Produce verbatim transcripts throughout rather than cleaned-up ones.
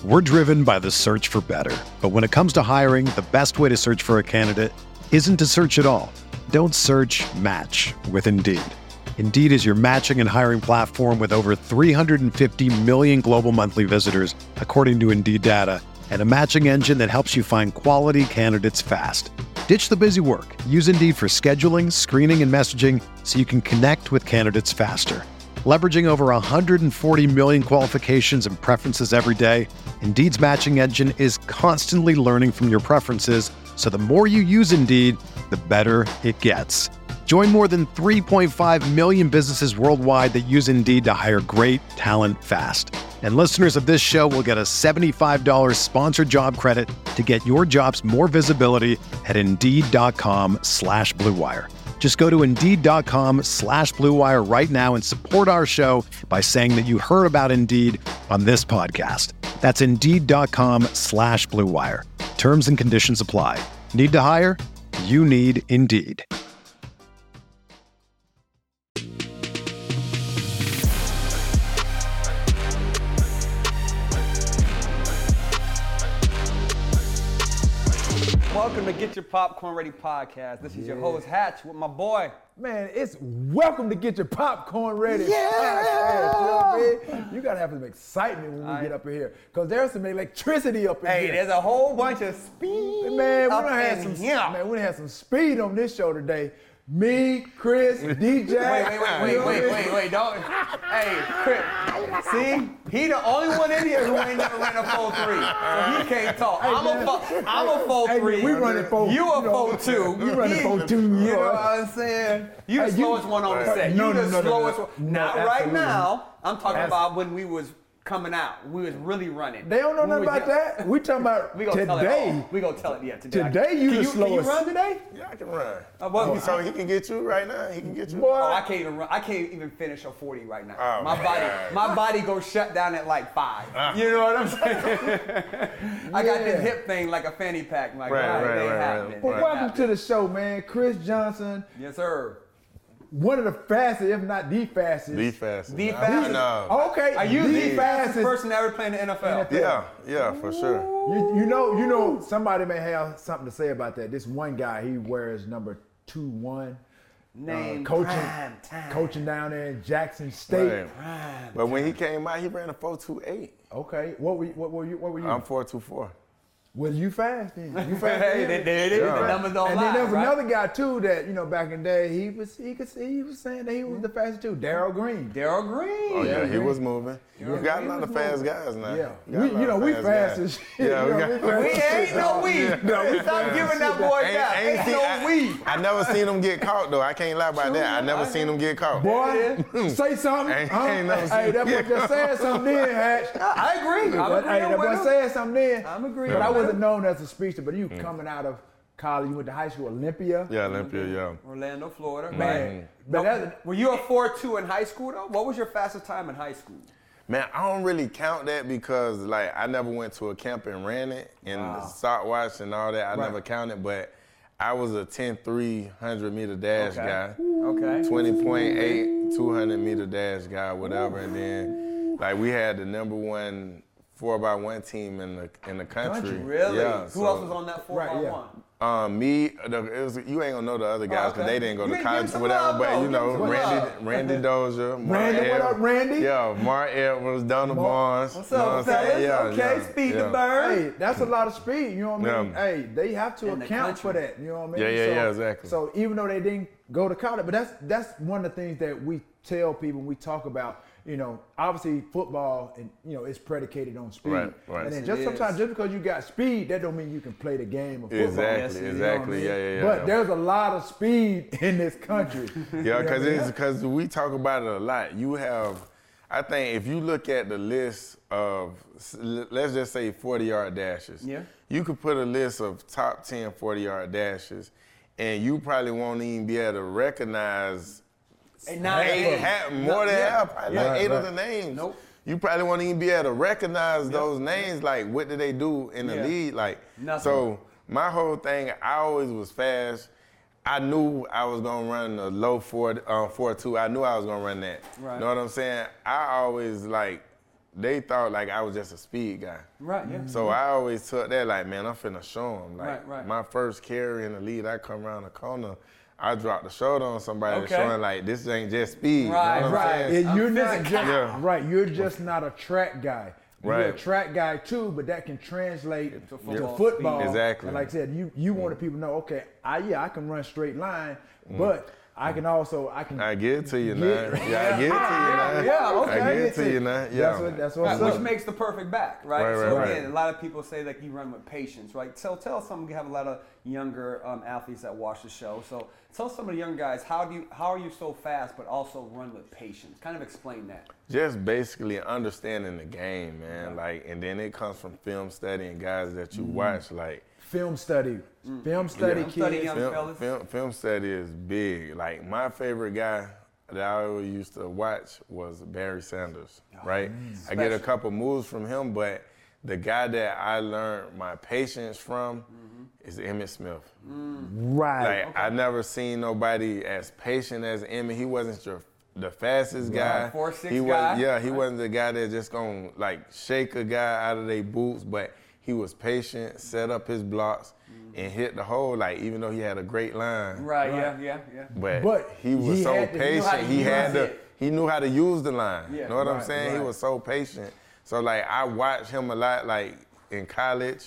We're driven by the search for better. But when it comes to hiring, the best way to search for a candidate isn't to search at all. Don't search, match with Indeed. Indeed is your matching and hiring platform with over three hundred fifty million global monthly visitors, according to Indeed data, and a matching engine that helps you find quality candidates fast. Ditch the busy work. Use Indeed for scheduling, screening, and messaging so you can connect with candidates faster. Leveraging over one hundred forty million qualifications and preferences every day, Indeed's matching engine is constantly learning from your preferences, so the more you use Indeed, the better it gets. Join more than three point five million businesses worldwide that use Indeed to hire great talent fast. And listeners of this show will get a seventy-five dollars sponsored job credit to get your jobs more visibility at Indeed.com slash Blue Wire. Just go to Indeed.com slash Blue Wire right now and support our show by saying that you heard about Indeed on this podcast. That's Indeed.com slash Blue Wire. Terms and conditions apply. Need to hire? You need Indeed. Welcome to Get Your Popcorn Ready podcast. This is yeah. your host, Hatch, with my boy. Man, it's welcome to Get Your Popcorn Ready Yeah! podcast. You know what I mean? You got to have some excitement when we right. get up in here, because there's some electricity up in hey, here. Hey, there's a whole bunch of speed Man, we up done had in some, here. man, we done had some speed on this show today. Me, Chris, D J. Wait, wait, wait, wait, wait, wait, wait, don't. Hey, Chris, see? He the only one in here who ain't never ran a four three. So he can't talk. Hey, I'm, a fo- I'm a four three. Hey, we running four. You a you know, four two. You running four two. You know what I'm saying? You the Hey, slowest you, one on the set. No, you no, the no, no, slowest no, one. no, Now, absolutely. right now, I'm talking That's, about when we was coming out. We was really running. They don't know we nothing about young. that. We talking about we gonna today. Tell it all. We gonna tell it, yeah, today. Today you can the you, slowest. Can you run today? Yeah, I can run. Uh, what, Oh, so he can get you right now? He can get you? Boy. Oh, I can't even run. I can't even finish a forty right now. Oh, my man. body, my body goes shut down at like five. Ah. You know what I'm saying? I got this Yeah. hip thing like a fanny pack. Like, Right, God, right, it ain't right, happening. right. Well, It ain't welcome happening. to the show, man. Chris Johnson, Yes, sir. one of the fastest, if not the fastest. The fastest. The I fastest? know. Okay. Are you the, the fastest fastest person ever playing the N F L? N F L. Yeah, yeah, for sure. You, you know, you know, somebody may have something to say about that. This one guy, he wears number two one. Name uh, coaching, prime time. coaching down there in Jackson State. Right. Prime But when he came out, he ran a four two eight. Okay, what were you, what were you? What were you? I'm four two four. Well, you fast then. You fast. Hey, then. there it is. Yeah. The numbers don't And lie. then there was right? another guy too that, you know, back in the day, he was he could see he was saying that he was the fastest too. Darryl Green. Darryl Green. Oh, yeah, Yeah, he Green. was moving. You Yeah, got a Green lot was of fast moving. guys now. Yeah, got a we, lot you know, of we fast fast guys. as shit. Yeah, You we know, got- fast We as ain't shit. no we. No, we Stop fast giving as that shit. boy Ain't, that. ain't Ain't seen, no I, we. I never seen him get caught though. I can't lie about that. I never I- seen him get caught. Boy, say something. Ain't- huh? ain't never Hey, seen- that boy just said something then, Hatch. I agree. I'm But, hey, that agreeing boy with him. said something then. I'm agreeing But I with wasn't him. known as a speedster, but you coming out of college, you went to high school, Olympia. Yeah, Olympia, yeah. Orlando, Florida. Man, Right. but No, that's, were you a four two in high school though? What was your fastest time in high school? Man, I don't really count that because like I never went to a camp and ran it and Wow. start watch and all that. I Right. never counted, but I was a ten three hundred meter dash Okay. guy. Okay. twenty point eight, two hundred meter dash guy, whatever. And then, like, we had the number one four by one team in the in the country. Country? Really? Yeah. Who so, else was on that four Right, by yeah. one? Um, me, the, it was, you ain't gonna know the other guys because okay. they didn't go You to ain't college give or some whatever. love, But though. you Give know, some Randy, love. Randy Dozier, Mark Randy, what Ed- up, Randy? Yeah, Mark Edwards, Donald Barnes. What's you know up, what I'm saying? fellas? Yeah, okay, yeah, speed yeah. the bird. hey, that's a lot of speed. You know what I mean? Yeah. Hey, they have to In the account for country. that. You know what I mean? Yeah, yeah, so, yeah, exactly. So even though they didn't go to college, but that's that's one of the things that we tell people when we talk about. You know, obviously football and you know it's predicated on speed. Right, right. And then Yes, just it sometimes is. just because you got speed, that don't mean you can play the game of football. Exactly, Yes, it is. You know what I exactly. mean? Yeah, yeah, yeah. But yeah. there's a lot of speed in this country. Yeah, because You know what I it's mean? because we talk about it a lot. You have, I think, if you look at the list of, let's just say forty yard dashes. Yeah. You could put a list of top ten forty yard dashes, and you probably won't even be able to recognize Hey, now eight, eight. half, more No, than yeah. half, probably Yeah. like eight Right, of the names. Nope. You probably won't even be able to recognize those names. Like, what did they do in the Yeah. league? Like, Nothing. so my whole thing, I always was fast. I knew I was gonna run a low four, uh, four two. I knew I was gonna run that. Right. You know what I'm saying? I always like they thought like I was just a speed guy. Right, yeah. So I always took that like, man, I'm finna show them. Like Right, right. my first carry in the lead, I come around the corner, I drop the shoulder on somebody, Okay. showing like this ain't just speed. Right, you know what Right. I'm saying? And you're I'm not physical. just Yeah. right. You're just not a track guy. You're a Right. track guy too, but that can translate To to football football. speed. Exactly. And like I said, you you wanted people to know, okay, I yeah, I can run straight line, but I can also I can I get it to you Get- now. Yeah, I get it to you now. Yeah, okay. I get it to you now. That's Yeah. what that's what's Right, which up. makes the perfect back, right? Right, so right, again, right. a lot of people say like you run with patience, right? So tell some, you have a lot of younger um, athletes that watch the show. So tell some of the young guys, how do you, how are you so fast but also run with patience? Kind of explain that. Just basically understanding the game, man. Like, and then it comes from film study and guys that you watch. Like, Film study. Film study Film study, kids. young film, fellas. film, film study is big. Like, my favorite guy that I always used to watch was Barry Sanders, right? I get a Special. couple moves from him, but the guy that I learned my patience from Mm-hmm. is Emmitt Smith. Right. Like, I never seen nobody as patient as Emmitt. He wasn't your the fastest guy. Four, six he guy. Was, yeah, he wasn't the guy that just gonna like shake a guy out of their boots, but he was patient, set up his blocks, and hit the hole. Like, even though he had a great line, Right, yeah, yeah, yeah. but, But he was he so had to- he knew patient. how to He had use to. it. He knew how to use the line. Yeah. Know what I'm Right, saying? He right. was so patient. So like, I watched him a lot, like in college,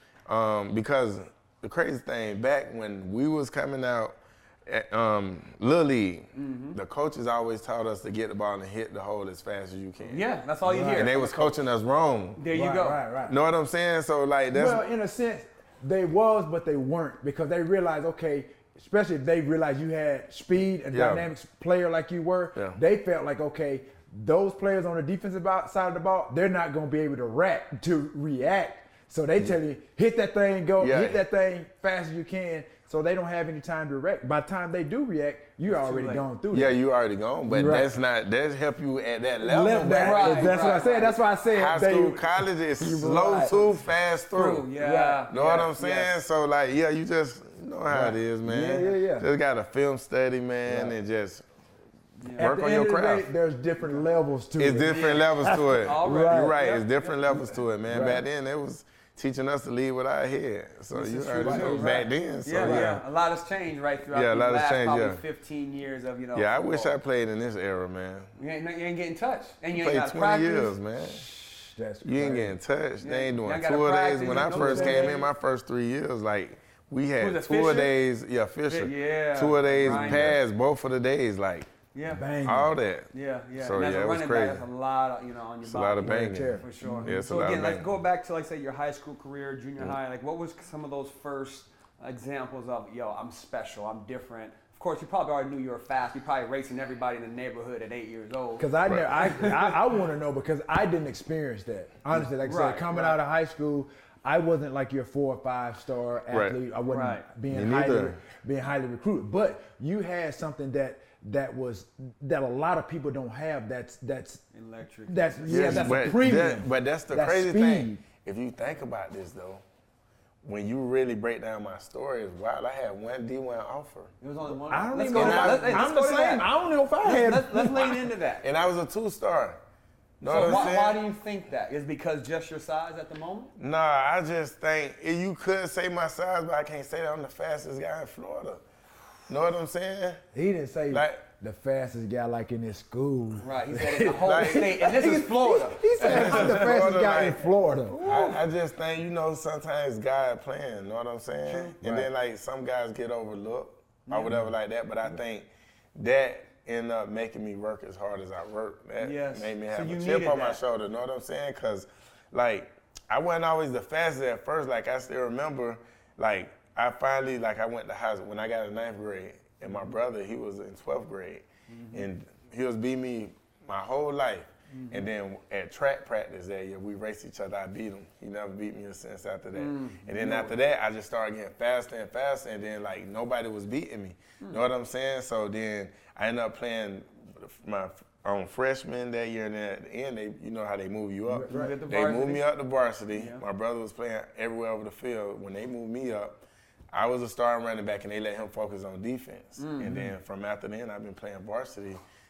um, because the crazy thing, back when we was coming out at um, Little League, Mm-hmm. the coaches always taught us to get the ball and hit the hole as fast as you can. Yeah, that's all you hear. And they was coaching us wrong. There you right, go. Right, right. Know what I'm saying? So like, that's Well, in a sense, they was, but they weren't because they realized, okay, especially if they realized you had speed and Yeah. dynamic player like you were, Yeah. they felt like, okay, those players on the defensive bo- side of the ball, they're not going to be able to react, to react. So they tell you, hit that thing, go, Yeah. hit that thing fast as you can. So they don't have any time to react. By the time they do react, you're already late. gone through yeah, that. you already gone, but Right. that's not. That's help you at that level. Left man. that, Right, that's what I right, said. right. That's why I said High they, school, college is slow Right. to, fast through. True, yeah. Know what yeah, I'm saying? yes. So like, yeah, you just you know how Right. it is, man. Yeah, yeah, yeah. Just got to film study, man, Right. and just at work the on end your of the day, craft. there's different levels to It's it. different levels to it. All right. You're right. Yeah. It's different levels to it, man. Right. Back then, it was teaching us to lead with our head. So you is already true, know too. back then. So Yeah, yeah. yeah. A lot has changed, right, throughout Yeah, a the lot has last changed, probably yeah. fifteen years of, you know, Yeah, I wish I football. played in this era, man. You ain't, you ain't getting touched. And you ain't Played got twenty practice. years, man. That's You ain't crazy. getting touched. Yeah. They ain't Y'all doing gotta tour days. practice, When I no first tour came days. in, my first three years, like we Who had was it, tour Fisher? days. Yeah, Fisher. Yeah, Tour days, Grinder. pass both of the days, like Yeah. Bang. all that. Yeah, yeah. So and as yeah, a it was running crazy. back, that's a lot, of, you know, on your It's a body. lot of Wear and banging. tear. For sure. Yeah, it's a so lot of again, let's banging. go back to, like, say, your high school career, junior high. Like, what was some of those first examples of, yo, I'm special, I'm different? Of course, you probably already knew you were fast. You probably racing everybody in the neighborhood at eight years old. Because I, never, I, I, I want to know because I didn't experience that. Honestly, like I Right, said, coming right. out of high school, I wasn't like your four or five star Right. athlete. I wasn't Right. being Me highly neither. being highly recruited. But you had something that that was that a lot of people don't have. That's that's Electric. that's yeah, Yes, that's but a premium. that- but that's the That's crazy speed. thing. If you think about this though, when you really break down my story, it's wild. I had one D one offer, It was only one. I don't let's even go know. to that. Let's, hey, let's I'm go the to same. that. I don't know if I had. Let's, let's lean into that. and I was a two star. Know So what I'm why, saying? why do you think that? Is it because just your size at the moment? Nah, I just think if you could say my size, but I can't say that I'm the fastest guy in Florida. Know what I'm saying? He didn't say Like- the fastest guy like in his school. Right. He said in the whole Like- state, and this is Florida. He said I'm the fastest Florida, guy in like- Florida. I, I just think, you know, sometimes God playing, know what I'm saying? True. And then, like, some guys get overlooked or whatever like that, but I think that ended up making me work as hard as I work. That Yes. made me So have you a chip needed on my that. shoulder, know what I'm saying? Because, like, I wasn't always the fastest at first. Like, I still remember, like, I finally, like, I went to high school when I got in ninth grade, and my brother, he was in twelfth grade, and he was beating me my whole life. And then at track practice that year, we raced each other. I beat him. He never beat me since after that. And then after that, I just started getting faster and faster. And then like nobody was beating me. Know what I'm saying? So then I ended up playing my um, freshman that year. And then at the end, they, you know how they move you up. Right. They moved me up to varsity. Yeah. My brother was playing everywhere over the field. When they moved me up, I was a starting running back, and they let him focus on defense. And then from after then, I've been playing varsity.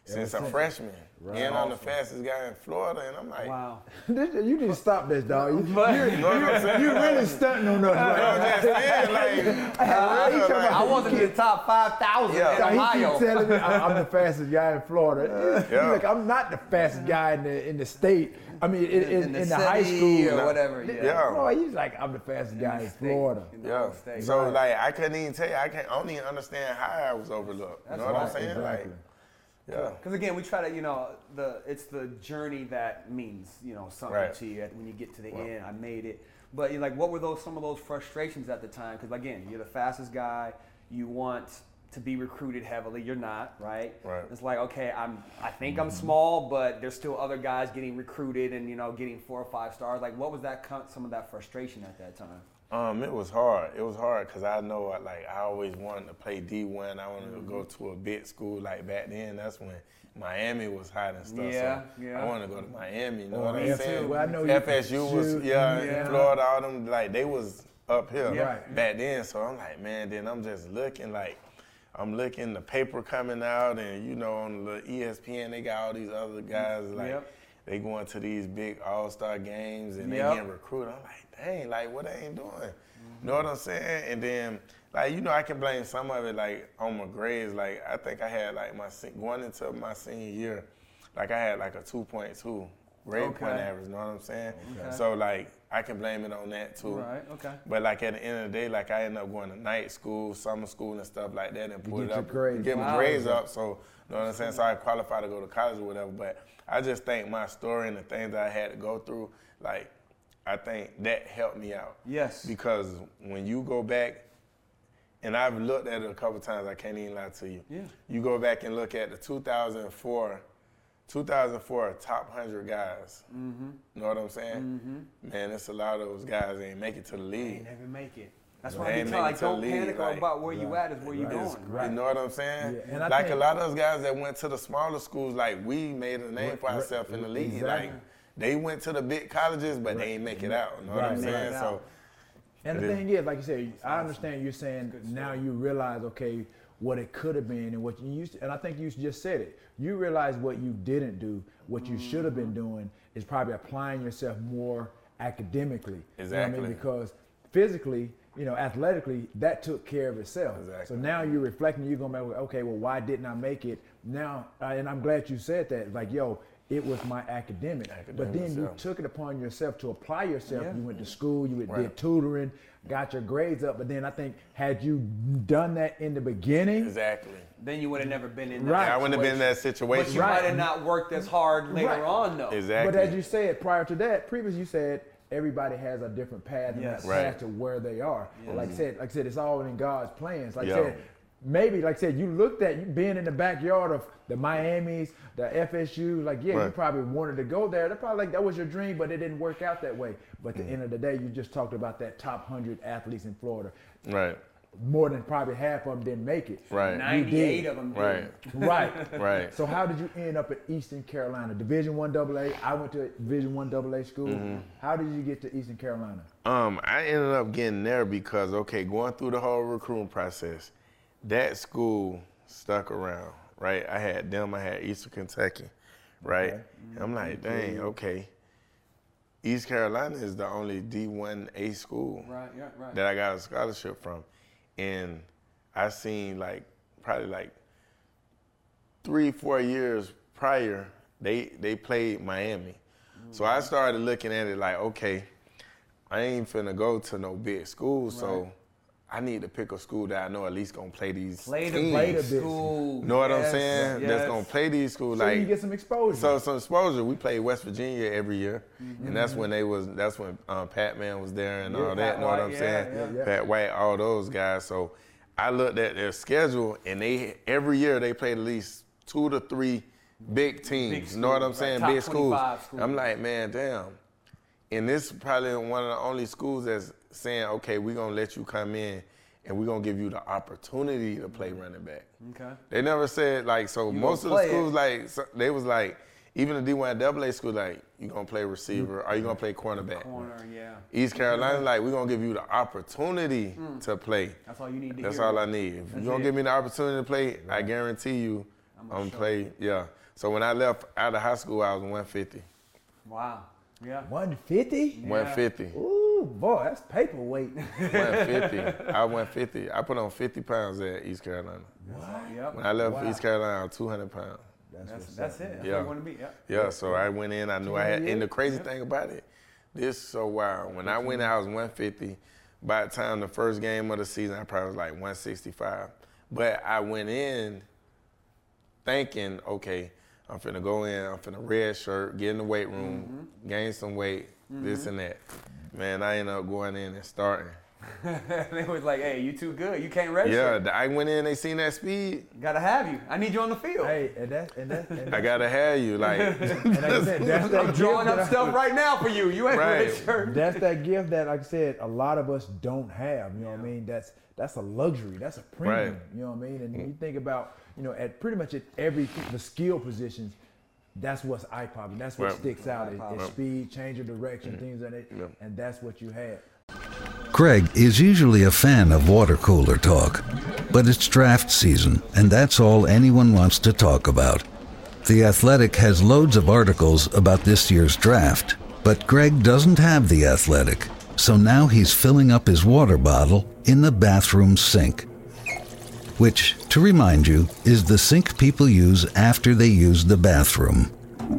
since Ever a since. freshman. Right. And I'm the fastest guy in Florida, and I'm like, Wow. You need to stop this, dog. You, But- you, you know what I'm saying? you really stunting on us right I'm now. just saying, like, He for real, talking like, I wasn't in the top five thousand Yeah. in Now, he Ohio. keep telling me I- I'm the fastest guy in Florida. He's Yeah. like, I'm not the fastest guy in the in the state. I mean, in, in, in the, in the high city school or whatever. Yeah. Yeah. Boy, he's like, I'm the fastest guy in State, Florida. in the yeah. whole state. So Right. like, I couldn't even tell you. I can't. I don't even understand how I was overlooked. You know what I'm Right, saying? exactly. Like, yeah. Because again, we try to, you know, the it's the journey that means, you know, something Right. to you at- when you get to the Well. end. I made it, but you're like, what were those some of those frustrations at the time? Because again, you're the fastest guy. You want to be recruited heavily. You're not, right? Right. It's like, okay, I'm. I think I'm small, but there's still other guys getting recruited and you know getting four or five stars. Like, what was that? con- Some of that frustration at that time. Um, it was hard. It was hard because I know, like, I always wanted to play D one. I wanted Mm-hmm. to go to a big school. Like back then, that's when Miami was hot and stuff. Yeah, so yeah. I wanted to go to Miami. You know Oh, what me I'm too. saying? Well, I know you F S U was, shoot. yeah, Yeah. in Florida, all them, like, they was up here Yeah. Right. back then. So I'm like, man, then I'm just looking like, I'm looking the paper coming out, and you know, on the E S P N, they got all these other guys like. Yep. They going to these big all-star games and Yep. they getting recruited. I'm like, dang, like what they ain't doing? You know what I'm saying? And then, like, you know, I can blame some of it, like, on my grades. Like, I think I had, like, my se- going into my senior year, like, I had, like, a two point two grade Okay. point average, you know what I'm saying? Okay. So, like, I can blame it on that, too. Right. Okay. But, like, at the end of the day, like, I ended up going to night school, summer school, and stuff like that, and pull get it your up, grades get my up. grades up. So, you know what I'm saying? So I qualified to go to college or whatever. But I just think my story and the things that I had to go through, like, I think that helped me out. Yes. Because when you go back, and I've looked at it a couple times, I can't even lie to you. Yeah. You go back and look at the two thousand four, two thousand four top one hundred guys. Mm-hmm. You know what I'm saying? Mm-hmm. Man, it's a lot of those guys that ain't make it to the They league. never make it. That's They why I be ain't telling, make like, it to the don't league, panic like- about where you at is where you Right. going. It's- Right. You know what I'm saying? Yeah, and I Like think- a lot of those guys that went to the smaller schools, like we made a name Right, for right, ourselves in the league. exactly. Like they went to the big colleges, but they ain't make it out. You know what Right, I'm right. saying? So And the It is. thing is, like you said, I understand you're saying now you realize, okay, what it could have been and what you used to, and I think you just said it. You realize what you didn't do, what you should have been doing is probably applying yourself more academically. You know what I Exactly. mean? Because physically, you know, athletically, that took care of itself. Exactly. So now you're reflecting, you're gonna be like, okay, well, why didn't I make it? Now, uh, and I'm glad you said that. Like, yo, it was my academic. But then Academics, you yeah. took it upon yourself to apply yourself. Yeah. You went to school, you Right. did tutoring, got your grades up. But then I think had you done that in the beginning, exactly. Then you would have never been in that Right. I wouldn't have been in that But situation. you Right. might have not worked as hard later Right. on, though. Exactly. but as you said prior to that, previous you said everybody has a different path and Yes. that Right. path to where they are. Like I said, like I said, it's all in God's plans. Like I Yeah. said, maybe like I said, you looked at you being in the backyard of the Miamis, the F S U, like yeah, you Right. probably wanted to go there. That probably like that was your dream, but it didn't work out that way. But at the end of the day, you just talked about that top hundred athletes in Florida. Right. More than probably half of them didn't make it. Right. ninety-eight did. of them did. Right. Right. Right. So how did you end up at Eastern Carolina, Division One Double A? I went to Division One Double A school. Mm-hmm. How did you get to Eastern Carolina? Um, I ended up getting there because okay, going through the whole recruiting process, that school stuck around, right? I had them, I had Eastern Kentucky, right? Okay. And I'm like, dang, okay. East Carolina is the only D one A school Right, yeah, right. that I got a scholarship from. And I seen like probably like three, four years prior, they they played Miami. So I started looking at it like, okay, I ain't finna go to no big school, so I need to pick a school that I know at least gonna play these Play the teams. Play the big school. Know what I'm Yes, saying? That's yes. gonna play these schools. So like you get some exposure. so some exposure. We played West Virginia every year, Mm-hmm. and that's when they was. That's when um, Pat Man was there and all Yeah, that. Pat Know what White, I'm yeah, saying? yeah. Yeah. Pat White, all those guys. So I looked at their schedule, and they every year they played at least two to three big teams. Big know what I'm schools, saying? right. Big Top schools. twenty-five schools. I'm like, man, damn. And this is probably one of the only schools that's saying, okay, we're gonna let you come in, and we're gonna give you the opportunity to play running back. Okay. They never said like so. You Most of gonna the play schools it. like so, they was like even the D one double A school like you gonna play receiver or you gonna play cornerback. Corner, yeah. East Carolina like we gonna give you the opportunity to play. That's all you need to That's hear. all I need. If That's you gonna it. give me the opportunity to play, I guarantee you I'm play, yeah. So when I left out of high school, I was one fifty. Wow. Yeah. one fifty? Yeah. one fifty. Ooh, boy, that's paperweight. one fifty. I went fifty. I put on fifty pounds at East Carolina. What? Yep. When I left Wow. East Carolina, I was two hundred pounds. That's, That's, what's that's up, it. man. That's Yeah. where you want to be. Yeah. Yeah, so I went in, I knew I had, and the crazy thing about it, this is so wild. When I went in, I was one fifty. By the time the first game of the season, I probably was like one sixty-five. But I went in thinking, okay, I'm finna go in, I'm finna red shirt, get in the weight room, mm-hmm. gain some weight, mm-hmm. this and that. Man, I ended up going in and starting. They was like, hey, you too good. You can't register. Yeah, the- I went in, they seen that speed. Gotta have you. I need you on the field. Hey, and that, and that, and I that, gotta have you, like. and like I said, that's that I'm drawing gift up that I- stuff right now for you. You ain't Right. registered. That's that gift that, like I said, a lot of us don't have. You know what I mean? That's that's a luxury. That's a premium. Right. You know what I mean? And you think about, you know, at pretty much at every the skill positions, that's what's eye popping. That's what Right. sticks out. Is, Eye-popping. is speed, change of direction, things like that. Yep. And that's what you had. Greg is usually a fan of water cooler talk, but it's draft season, and that's all anyone wants to talk about. The Athletic has loads of articles about this year's draft, but Greg doesn't have The Athletic, so now he's filling up his water bottle in the bathroom sink, which, to remind you, is the sink people use after they use the bathroom.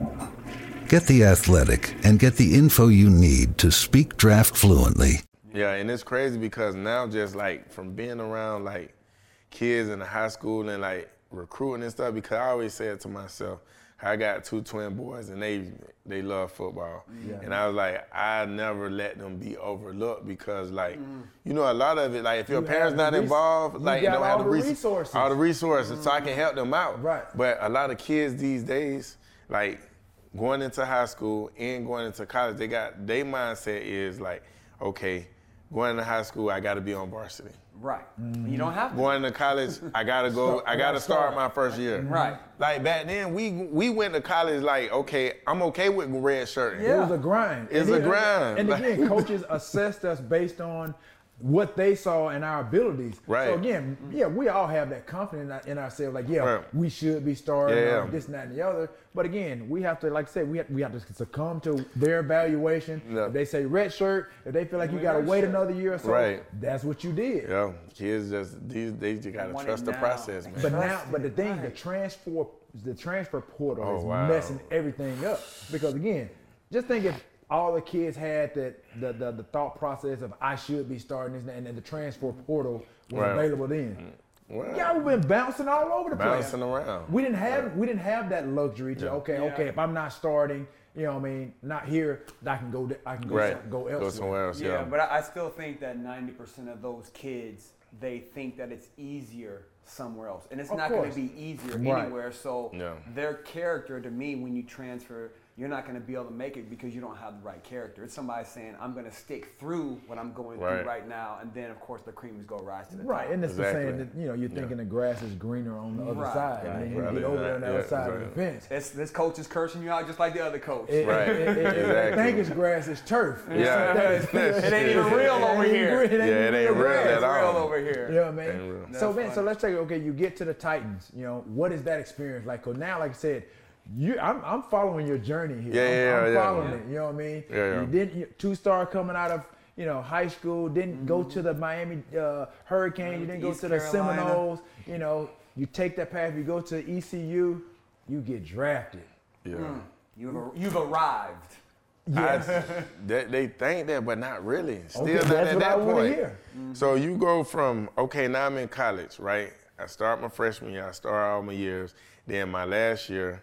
Get The Athletic and get the info you need to speak draft fluently. Yeah, and it's crazy because now just like from being around like kids in the high school and like recruiting and stuff, because I always said to myself, I got two twin boys and they they love football. Yeah. And I was like, I never let them be overlooked because like, mm. you know, a lot of it, like if your You parents have not the res- involved, you like got don't all have the the res- resources. all the resources, mm. so I can help them out. Right. But a lot of kids these days, like going into high school and going into college, they got, their mindset is like, okay, going into high school, I got to be on varsity. Right. You don't have to. Going to college, I gotta go. I gotta start my first year. Right. Like back then, we we went to college like, okay, I'm okay with red shirt. It was a grind. It's And a then- grind. And again, coaches assessed us based on what they saw in our abilities. Right. So again, yeah, we all have that confidence in ourselves. Like, yeah, Right. we should be starting Yeah, uh, yeah. this and that and the other. But again, we have to, like I said, we have, we have to succumb to their evaluation. Yeah. If they say red shirt, if they feel like you We got to red wait shirt. another year or so, Right. that's what you did. Yeah, kids just these they just gotta want trust it the now. process, man. But now, but the thing, the transfer, the transfer portal Oh, is wow. messing everything up. Because again, just think if all the kids had that the, the the thought process of I should be starting this, and then the transfer portal was Right. available then. Well, Yeah, we've been bouncing all over the place. bouncing around. We didn't have we didn't have that luxury to okay Yeah. okay if I'm not starting, you know what I mean, not here, I can go I can go Right. some- go Go elsewhere. somewhere else. Yeah, Yeah. but I, I still think that ninety percent of those kids, they think that it's easier somewhere else. And it's Of not going course. to be easier Right. anywhere. So Yeah. their character, to me, when you transfer, you're not going to be able to make it because you don't have the right character. It's somebody saying, I'm going to stick through what I'm going Right. through right now. And then, of course, the cream is going to rise to the Right, top. and it's the Exactly. saying that, you know, you're thinking the grass is greener on the other Right. side. Right. And then you Right. get over there on the Yeah, other side of the exactly. fence. This, this coach is cursing you out just like the other coach. It, Right. it, it, it, Exactly. think it's grass, it's turf. Yeah. It ain't even real over here. It ain't Yeah, it ain't real grass. at all. Real over here. You know what I Ain't real. mean? That's So man, so funny. let's take it. Okay, you get to the Titans. You know, what is that experience like? Cause now, like I said, you, I'm, I'm following your journey here. Yeah, I'm, yeah, I'm yeah. following Yeah. it. You know what I mean? Yeah, yeah. You didn't you, two star coming out of you know high school. Didn't go to the Miami uh, Hurricanes. You didn't go East to the Carolina. Seminoles. You know, you take that path. You go to E C U. You get drafted. Yeah. You've, ar- you've arrived. Yes. I, they, they think that, but not really. Still Okay, not that's at what that I wanna point. hear. So you go from, okay, now I'm in college, right? I start my freshman year, I start all my years. Then my last year,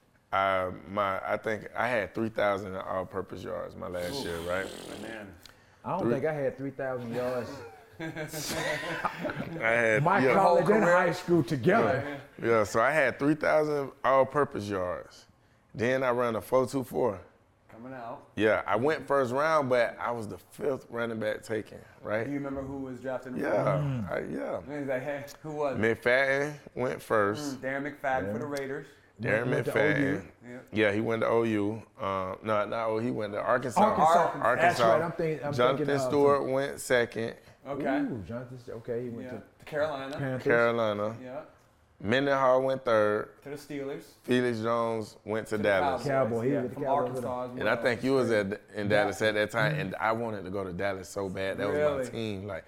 I, my, I think I had three thousand all-purpose yards my last year, right? Man. I don't think I had three thousand yards. I had, My yeah, college and career. high school together. yeah, so I had three thousand all-purpose yards. Then I ran a four two four. Coming out. Yeah, I went first round, but I was the fifth running back taken, right? Do you remember who was drafted? in the Yeah, I, yeah. fourth? He's like, hey, who was it? McFadden went first. Darren McFadden for the Raiders. Darren Went to McFadden. Yeah. Yeah, he went to O U. Uh, no, not O U. He went to Arkansas. Arkansas. Arkansas. That's right. I'm thinking- I'm Jonathan thinking of Stewart went second. Okay. Ooh, Jonathan. Okay, he went Yeah. to To Carolina. Panthers. Carolina. Yeah. Mendenhall went third. To the Steelers. Felix Jones went to, To the Dallas. Cowboys, Cowboy, he yeah, was with the from Cowboys. Arkansas as And I well. think you was at in Dallas at that time, and I wanted to go to Dallas so bad. That was Really? my team. Like,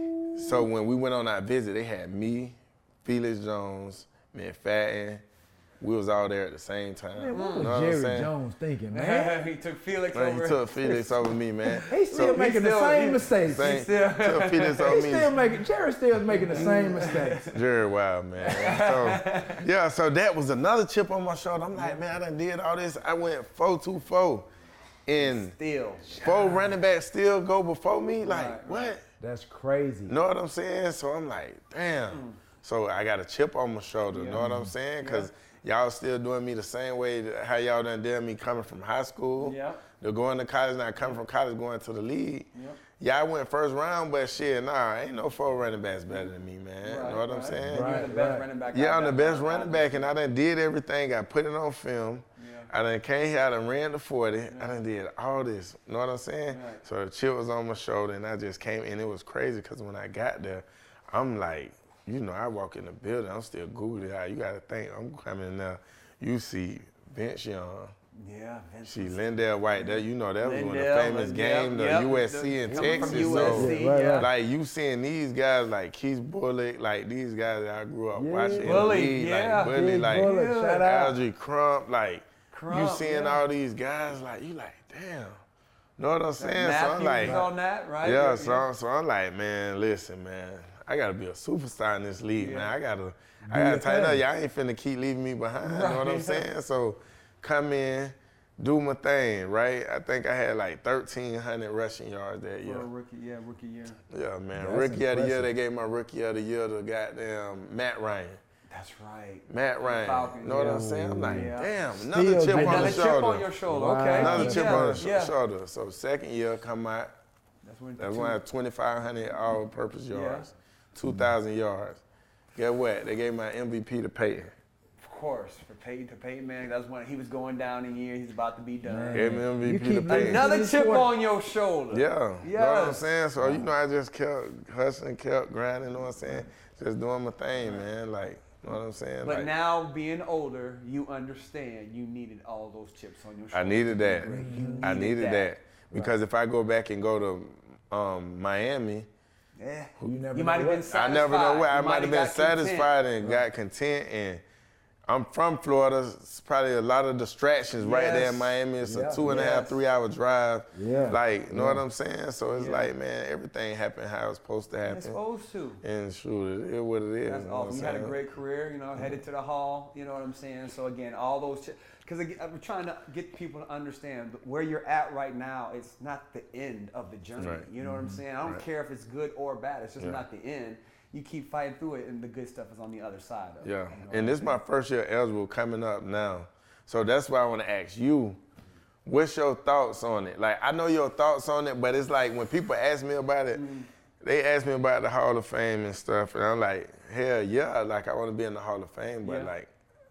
so when we went on our visit, they had me, Felix Jones, McFadden. We was all there at the same time. Man, what You was know what I'm Jerry saying? Jones thinking, man? he took Felix Man, over. he took Felix over me, man. He's still So- making the still- same he- mistakes. Same, still- took Felix over He's me. still making. Jerry's still making the same mistakes. Jerry Wild, man. So, yeah, so that was another chip on my shoulder. I'm like, man, I done did all this. I went four two four. And Still. four running backs still go before me? Like, Right, what? That's crazy. Know what I'm saying? So I'm like, damn. So I got a chip on my shoulder, know what I'm saying? Because y'all still doing me the same way that how y'all done did me coming from high school. Yep. They're going to college, now coming from college, going to the league. Yep. Yeah, I went first round, but shit, nah, ain't no four running backs better than me, man. Right, know what I'm right. saying? You're Right, the best right. running back. Yeah, out I'm the there. best running back, and I done did everything. I put it on film. Yeah. I done came here, I done ran the forty. I done did all this. Know what I'm saying? Right. So the chip was on my shoulder, and I just came, and it was crazy because when I got there, I'm like, you know, I walk in the building, I'm still Googling how you got to think. I'm coming in there, you see Vince Young. Yeah, Vince. See Lindell White, that you know that was one of the Lindell, famous Lindell, games, the yep, U S C the- in coming Texas. from U S C, so, Right, yeah. right. like you seeing these guys like Keith Bullock, like these guys that I grew up Yeah. watching. in the Bullock, league, yeah. Like Bully, Big like Bullock, shout out. Algie Crump, like Crump, you seeing yeah. all these guys, like you like, damn. Know what I'm saying? So Matthews I'm like, on that, right? yeah, so, so I'm like, man, listen, man, I gotta be a superstar in this league, Yeah. man. I gotta, I your gotta tighten up. thing. Y'all ain't finna keep leaving me behind. You know what I'm Right. saying? So come in, do my thing, right? I think I had like thirteen hundred rushing yards that For year. a rookie, yeah, rookie year. Yeah, man. That's Rookie of the year, impressive. they gave my rookie of the year to goddamn Matt Ryan. That's right. Matt Ryan. Falcons, Know what yeah. I'm saying? I'm like, Yeah. damn, another Still chip on Another the chip shoulder. on your shoulder. Wow. Okay. Another yeah. chip on the sh- yeah. shoulder. So second year come out, That's when. that's two- when I had twenty-five hundred all-purpose Yeah. yards, two thousand yards. Guess what? They gave my M V P to Peyton. Of course, for Peyton to Peyton Manning, that's when he was going down in year. He's about to be done. Man. Gave me M V You P keep to looking- Peyton. Another This chip quarter- on your shoulder. Yeah. Know what I'm Yes. saying? So, you know, I just kept hustling, kept grinding, know what I'm saying? Just doing my thing, man. Like, know what I'm saying? But like, now, being older, you understand you needed all those chips on your shoulder. I needed that. You I needed that. that. Because if I go back and go to um, Miami, Yeah. You never You know might have what- been I satisfied. never know where. I You might have been got content. satisfied and got content. And I'm from Florida. It's probably a lot of distractions right there in Yes. Miami. It's Yeah. a two and a half, Yes. three hour drive. Yeah. Like, know Yeah. what I'm saying? So it's Yeah. like, man, everything happened how it's supposed to You're happen. supposed to. And shoot, it is what it is. That's you know what awesome. I'm You had a saying? great career, you know, headed to the Hall, you know what I'm saying? So again, all those, because I'm trying to get people to understand that where you're at right now, it's not the end of the journey. Right. You know what I'm saying? I don't Right. care if it's good or bad. It's just Yeah. not the end. You keep fighting through it, and the good stuff is on the other side of it. Yeah, you know what and this is my first year eligible coming up now. So that's why I want to ask you, what's your thoughts on it? Like, I know your thoughts on it, but it's like when people ask me about it, Mm. they ask me about the Hall of Fame and stuff, and I'm like, hell yeah, like I want to be in the Hall of Fame, but Yeah. like,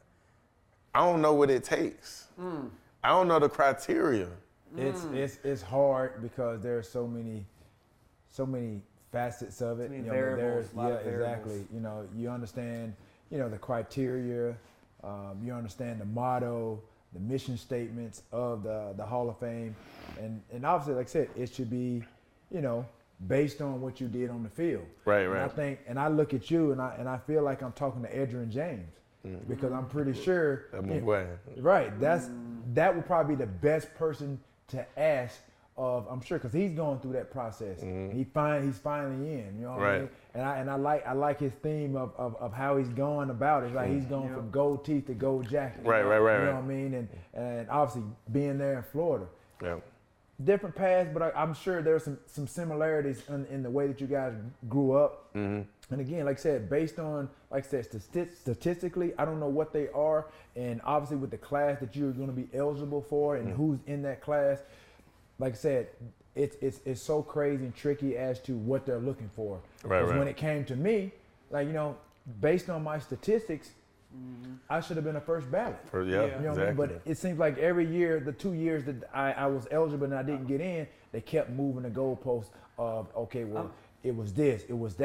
I don't know what it takes. Mm. I don't know the criteria. It's it's it's hard because there's so many, so many facets of it. many you know, variables, there's- a lot yeah, of variables. exactly. You know, you understand, you know, the criteria. Um, you understand the motto, the mission statements of the the Hall of Fame, and and obviously, like I said, it should be, you know, based on what you did on the field. Right, And I right. think, and I look at you, and I and I feel like I'm talking to Edgerrin James because I'm pretty sure. That's my you- boy. Right. That's that would probably be the best person to ask of. I'm sure because he's going through that process. He find he's finally in. You know what I Right. mean? And I and I like I like his theme of, of, of how he's going about it. Like he's going Yeah. from gold teeth to gold jacket. Right, right, right, You know right. what I mean? And and obviously being there in Florida. Yeah. Different paths, but I, I'm sure there's some some similarities in, in the way that you guys grew up. Mm-hmm. And again, like I said, based on, like I said, stati- statistically, I don't know what they are. And obviously with the class that you're going to be eligible for and who's in that class, like I said, it's, it's, it's so crazy and tricky as to what they're looking for. Right, 'Cause right. when it came to me, like, you know, based on my statistics, I should have been a first ballot. For, Yeah. yeah, You know what I exactly. mean? But it seems like every year, the two years that I, I was eligible and I didn't get in, they kept moving the goalposts of, okay, well, Um, it was this, it was that.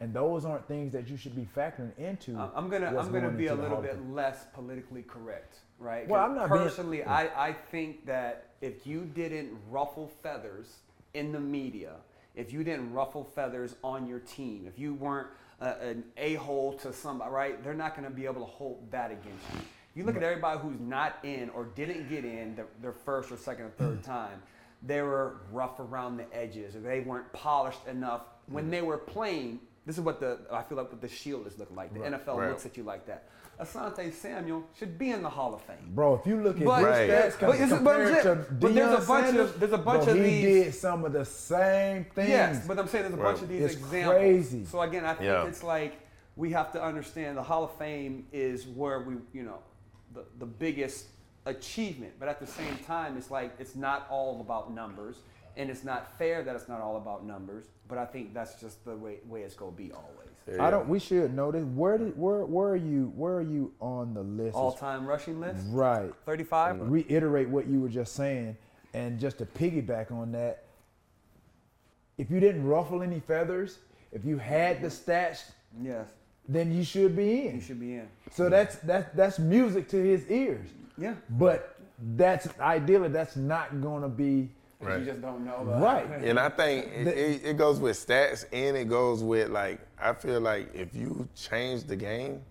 And those aren't things that you should be factoring into. Uh, I'm gonna what's I'm gonna going be a into the little Hall of bit Fame. less politically correct, right? Well, 'Cause I'm not being- personally. I I think that if you didn't ruffle feathers in the media, if you didn't ruffle feathers on your team, if you weren't uh, an a-hole to somebody, right? They're not gonna be able to hold that against you. You look at everybody who's not in or didn't get in the, their first or second or third time. They were rough around the edges, or they weren't polished enough when they were playing. This is what the I feel like what the Shield is looking like. The Right. N F L Right. looks at you like that. Asante Samuel should be in the Hall of Fame. Bro, if you look at But- his Right. stats but is it- but I'm compared saying- to but there's a Deion bunch of- Sanders, there's a bunch bro, of he these- did some of the same things. Yes, but I'm saying there's a bunch Right. of these It's examples. crazy. So again, I think Yeah. it's like we have to understand the Hall of Fame is where we, you know, the, the biggest achievement. But at the same time, it's like it's not all about numbers, and it's not fair that it's not all about numbers. But I think that's just the way way it's gonna be always. Yeah. I don't. We should know this. Where did where where are you where are you on the list? All-time rushing list, Right. thirty-five. Reiterate what you were just saying, and just to piggyback on that, if you didn't ruffle any feathers, if you had the stats, Yes, then you should be you in. should be in. So that's that's that's music to his ears. Yeah, But that's ideally that's not gonna be Right. you just don't know. The, right. And I think it, it, it goes with stats and it goes with like, I feel like if you change the game,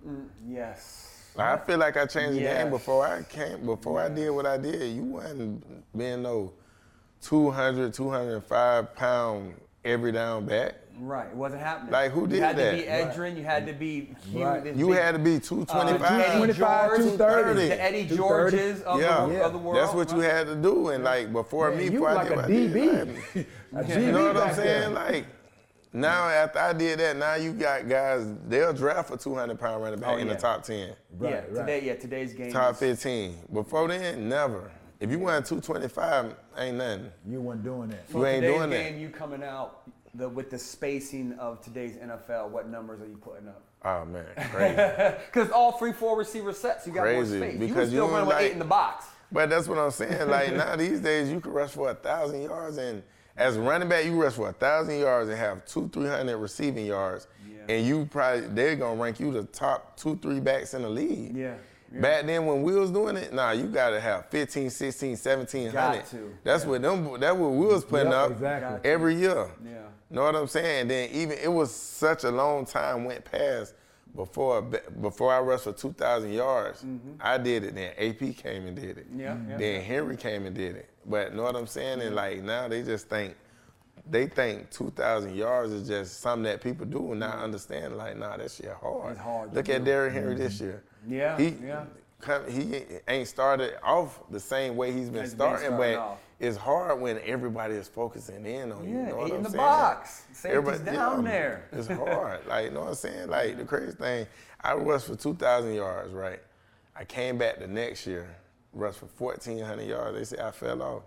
Yes. like, I feel like I changed the Yes. game before I came, before I did what I did. You wasn't being no two hundred, two hundred five pound every down back. Right, it wasn't happening. Like, who did You had that? to be Edrin. You had to be huge. Right. this You big- had to be two twenty-five. Eddie twenty-five, George, two thirty. The Eddie two thirty. Georges of, Yeah, the, of the world. that's what you had to do. And like before Man, me, you before I like did a what I D did, B. like, A you G B know what I'm back there. saying? Like now, after I did that, now you got guys. They'll draft a two hundred pound running back Oh, in yeah. the top ten, yeah, Right, right. today, yeah, today's game. top is- fifteen. Before then, never. If you went two twenty-five, ain't nothing. You weren't doing that. So You ain't today's doing that. game, you coming out the, with the spacing of today's N F L. What numbers are you putting up? Oh man, crazy. Because all three, four receiver sets, you got Crazy, more space. because you was still you running don't with eight like- in the box. But that's what I'm saying. Like now these days, you can rush for a thousand yards, and as a running back, you rush for a thousand yards and have two, three hundred receiving yards, Yeah. and you probably they're gonna rank you the top two, three backs in the league. Yeah. yeah. Back then when we was doing it, nah, you gotta have fifteen, sixteen, seventeen hundred. Got to. That's what them. That's what we was putting Yep, up exactly. every year. Yeah. Know what I'm saying? Then even it was such a long time went past before before I rushed for two thousand yards. I did it. Then A P came and did it. Yeah, yeah. Then Henry came and did it. But know what I'm saying? And like now they just think they think two thousand yards is just something that people do and not understand. Like nah, that shit hard. It's hard to Look at do. Derrick Henry this year. Yeah, He, yeah. come- he ain't started off the same way he's been He's been starting, starting but off. it's hard when everybody is focusing in on you. Yeah, you know what eight I'm in the saying? box. Safety's Everybody- down yeah, there. It's hard. Like, you know what I'm saying? Like, the crazy thing, I rushed for two thousand yards, right? I came back the next year, rushed for fourteen hundred yards. They say I fell off.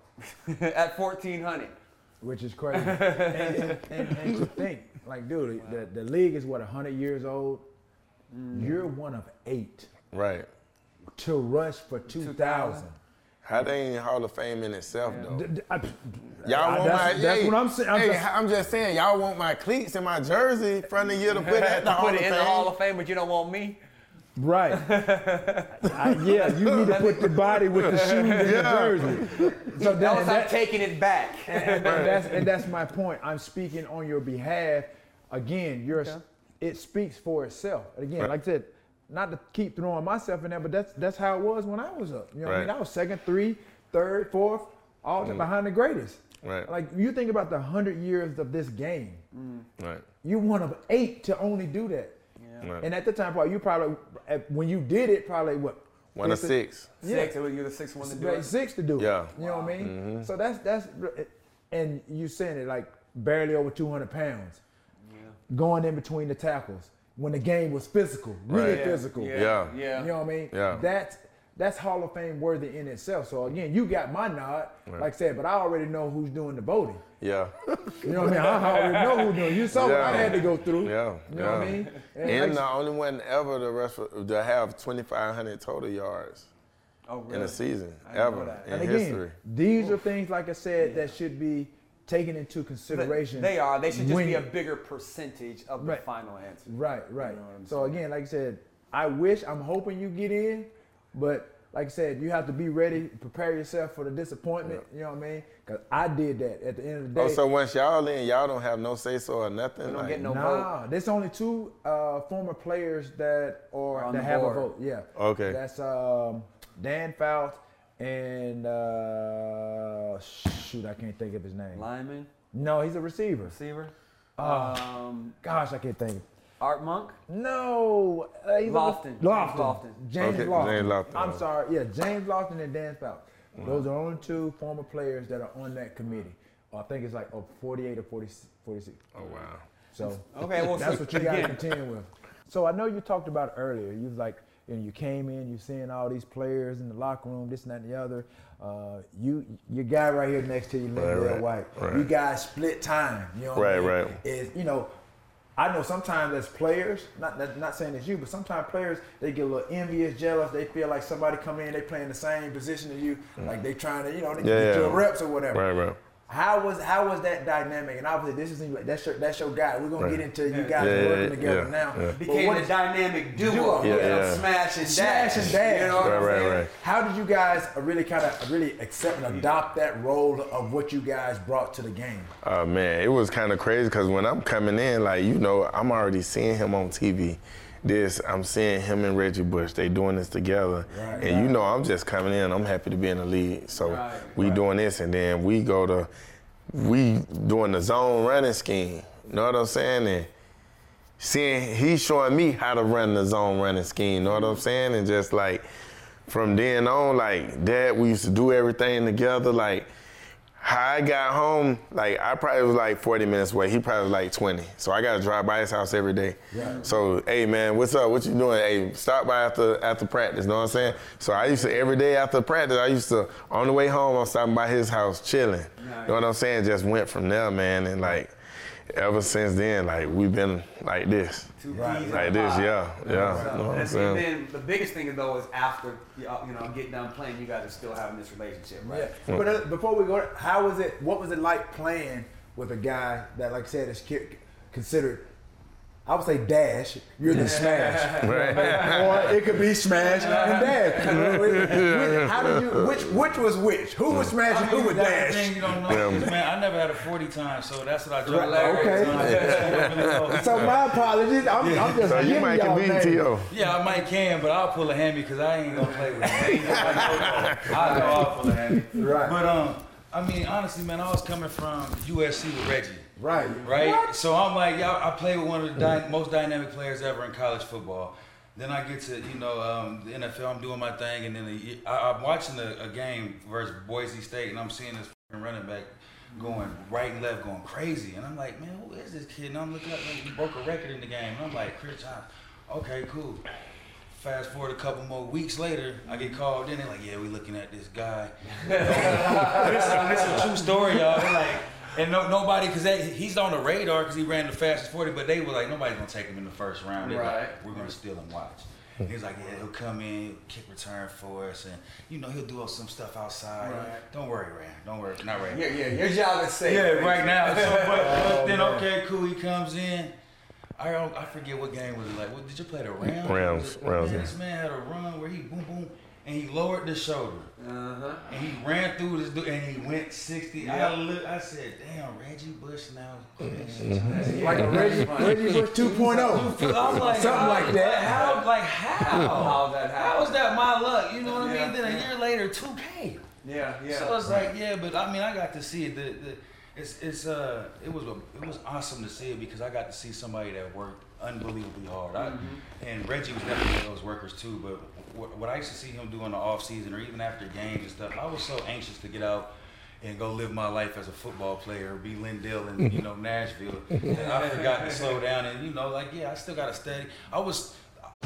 At fourteen hundred. Which is crazy. and, and, and, and to think, like, dude, the, the league is what, one hundred years old? You're one of eight Right. to rush for two thousand. How they ain't Hall of Fame in itself, though. D- d- I- Y'all I- want that's, my, that's hey, what I'm saying. I'm hey, just- I'm just saying, y'all want my cleats and my jersey from the year to put at the to Hall put of it in Fame. the Hall of Fame, but you don't want me? Right. I, yeah, you need to put the body with the shoes and the jersey. So That that, was I'm that, taking it back. and, that's, and that's my point. I'm speaking on your behalf. Again, you're, Okay. it speaks for itself. Again, like I said, not to keep throwing myself in there, but that's that's how it was when I was up. You know what I mean? Right. I was second, three, third, fourth, all the behind the greatest. Right. Like you think about the hundred years of this game. Right. You one of eight to only do that. Right. And at the time, probably you probably at- when you did it, probably what One of fifth- six. Six, you're the sixth one to do Right, it. six to do it. Yeah. You know what I mean? So that's that's and you saying it like barely over two hundred pounds, going in between the tackles when the game was physical, really Right. Yeah, physical. Yeah. Yeah. yeah. You know what I mean? Yeah. That's that's Hall of Fame worthy in itself. So again, you got my nod, Right. like I said, but I already know who's doing the voting. Yeah. You know what I mean? I already know who's doing. You saw what I Yeah. had to go through. Yeah. You know yeah. what I mean? And And like- the only one ever to rush for, to have twenty-five hundred total yards Oh, really? in a season I didn't know ever that. in And again, history. these are things, like I said, that should be taken into consideration. They are. They should just when be a you- bigger percentage of the Right. final answer. Right, right. You know what I'm so again, like I said, I wish, I'm hoping you get in, but like I said, you have to be ready, prepare yourself for the disappointment. You know what I mean? Because I did that at the end of the day. Oh, so once y'all in, y'all don't have no say so or nothing? We don't like, get no Nah, there's only two uh, former players that or On that the have board. a vote. Yeah. Okay. That's um, Dan Fouts and uh, shoot, I can't think of his name. Lineman, No, he's a receiver. receiver. Uh, um, Gosh, I can't think. Art Monk. No, uh, he's a- Lofton. Lofton. Lofton. James Okay, Lofton. James Lofton. I'm sorry. Yeah, James Lofton and Dan Fouts. Those are the only two former players that are on that committee. I think it's like oh, forty-eight or forty, forty-six. Oh, wow. So Okay, well, that's see, what you got to again- contend with. So I know you talked about it earlier. You was like, you know, you came in, you seeing all these players in the locker room, this and that and the other. Uh, you, your guy right here next to you, Lindell right, White. right. You guys split time. You know what I Right, mean? right. Is you know, I know sometimes as players, not not, not saying it's you, but sometimes players they get a little envious, jealous. They feel like somebody come in, they playing the same position as you, like they trying to, you know, they Yeah, get yeah. your reps or whatever. Right, right. How was how was that dynamic? And obviously, this is that's your that's your guy. We're gonna Right. get into you Yeah. guys Yeah, working yeah, together yeah, now. yeah. But Became what a is- dynamic duo. Duo, you yeah, know, yeah. Smash and Smash dash. and dash. You know what Right, I'm right, saying? right. How did you guys really kind of really accept and adopt that role of what you guys brought to the game? Uh, man, it was kind of crazy because when I'm coming in, like, you know, I'm already seeing him on T V. This, I'm seeing him and Reggie Bush. They doing this together. Right, and you know, I'm just coming in. I'm happy to be in the league. So Right, we doing this, and then we go to, we doing the zone running scheme. You know what I'm saying? And seeing, he's showing me how to run the zone running scheme. You know what I'm saying? And just like, from then on, like, Dad, we used to do everything together. Like, how I got home, like, I probably was like forty minutes away. He probably was like twenty. So I got to drive by his house every day. Right. So, hey, man, what's up? What you doing? Hey, stop by after after practice, you know what I'm saying? So I used to, every day after practice, I used to, on the way home, I'm stopping by his house, chilling. You know what I'm saying? Just went from there, man. And, like, ever since then, like, we've been like this. Two Right. peas in Like a this, pod. yeah, yeah. You know what I'm And, and saying? then the biggest thing though is after you know get done playing, you guys are still having this relationship, right? Yeah. But uh, before we go, how was it? What was it like playing with a guy that, like I said, is ki- considered? I would say Dash. You're the Smash, or it could be Smash and Dash. How did you? Which which was which? Who was Smash and who was That's the Dash? thing you don't know, is, man, I never had a forty time, so that's what I jump Okay. okay. So my apologies. I'm, I'm just So you giving might y'all can be names. T O. Yeah, I might can, but I'll pull a hammy because I ain't gonna play with him. I know I know I'll pull a hammy. Right. But um, I mean, honestly, man, I was coming from U S C with Reggie. Right. Right? So I'm like, y'all, I played with one of the dy- most dynamic players ever in college football. Then I get to, you know, um, the N F L, I'm doing my thing, and then the, I, I'm watching a, a game versus Boise State, and I'm seeing this fucking running back going right and left, going crazy. And I'm like, man, who is this kid? And I'm looking up, like, he broke a record in the game. And I'm like, Chris Johnson, okay, cool. Fast forward a couple more weeks later, I get called in. They're like, yeah, we looking at this guy. this, this is a true story, y'all. They're like, and no, nobody, because he's on the radar because he ran the fastest forty, but they were like, nobody's going to take him in the first round. They're Right. like, we're going to steal him, watch. He's like, yeah, he'll come in, kick return for us, and, you know, he'll do some stuff outside. Right. Don't worry, Rand. Don't worry. Not right Yeah, yeah. Your job is safe. Yeah, right now. So, but, but then, man. okay, cool, he comes in. I don't, I forget what game was it like. What, did you play the Rams? Rams, Was it- Rams, Man, yeah. this man had a run where he boom, boom, and he lowered the shoulder. Uh-huh. And he ran through this dude, and he went sixty. I look, I said, "Damn, Reggie Bush now." Like a Reggie, Reggie Bush two point oh. I'm like, Something how- like that. How, like how? How'd that happen? How is that my luck? You know what I Yeah, mean? Then a yeah. year later, two K. Yeah, yeah. So it's like, yeah, but I mean, I got to see it. The, the, it's, it's, uh, it was, a, it was awesome to see it because I got to see somebody that worked unbelievably hard. I, and Reggie was definitely one of those workers too. But what, what I used to see him do in the off season or even after games and stuff, I was so anxious to get out and go live my life as a football player, be Lindell in you know Nashville. And I forgot to slow down and you know, like yeah, I still got to study. I was.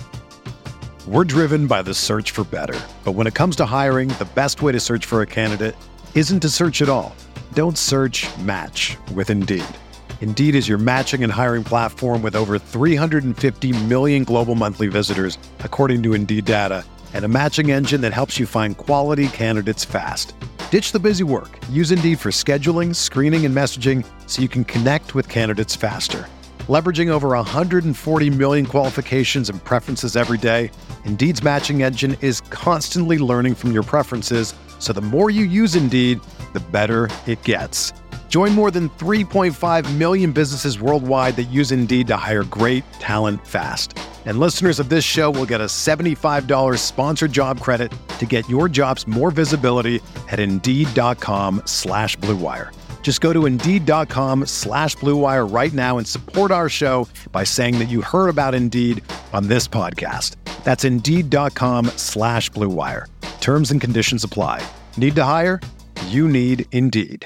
We're driven by the search for better. But when it comes to hiring, the best way to search for a candidate isn't to search at all. Don't search, match with Indeed. Indeed is your matching and hiring platform with over three hundred fifty million global monthly visitors, according to Indeed data, and a matching engine that helps you find quality candidates fast. Ditch the busy work. Use Indeed for scheduling, screening, and messaging so you can connect with candidates faster. Leveraging over one hundred forty million qualifications and preferences every day, Indeed's matching engine is constantly learning from your preferences, so the more you use Indeed, the better it gets. Join more than three point five million businesses worldwide that use Indeed to hire great talent fast. And listeners of this show will get a seventy-five dollars sponsored job credit to get your jobs more visibility at Indeed.com slash Blue Wire. Just go to Indeed.com slash Blue Wire right now and support our show by saying that you heard about Indeed on this podcast. That's Indeed.com slash Blue Wire. Terms and conditions apply. Need to hire? You need Indeed.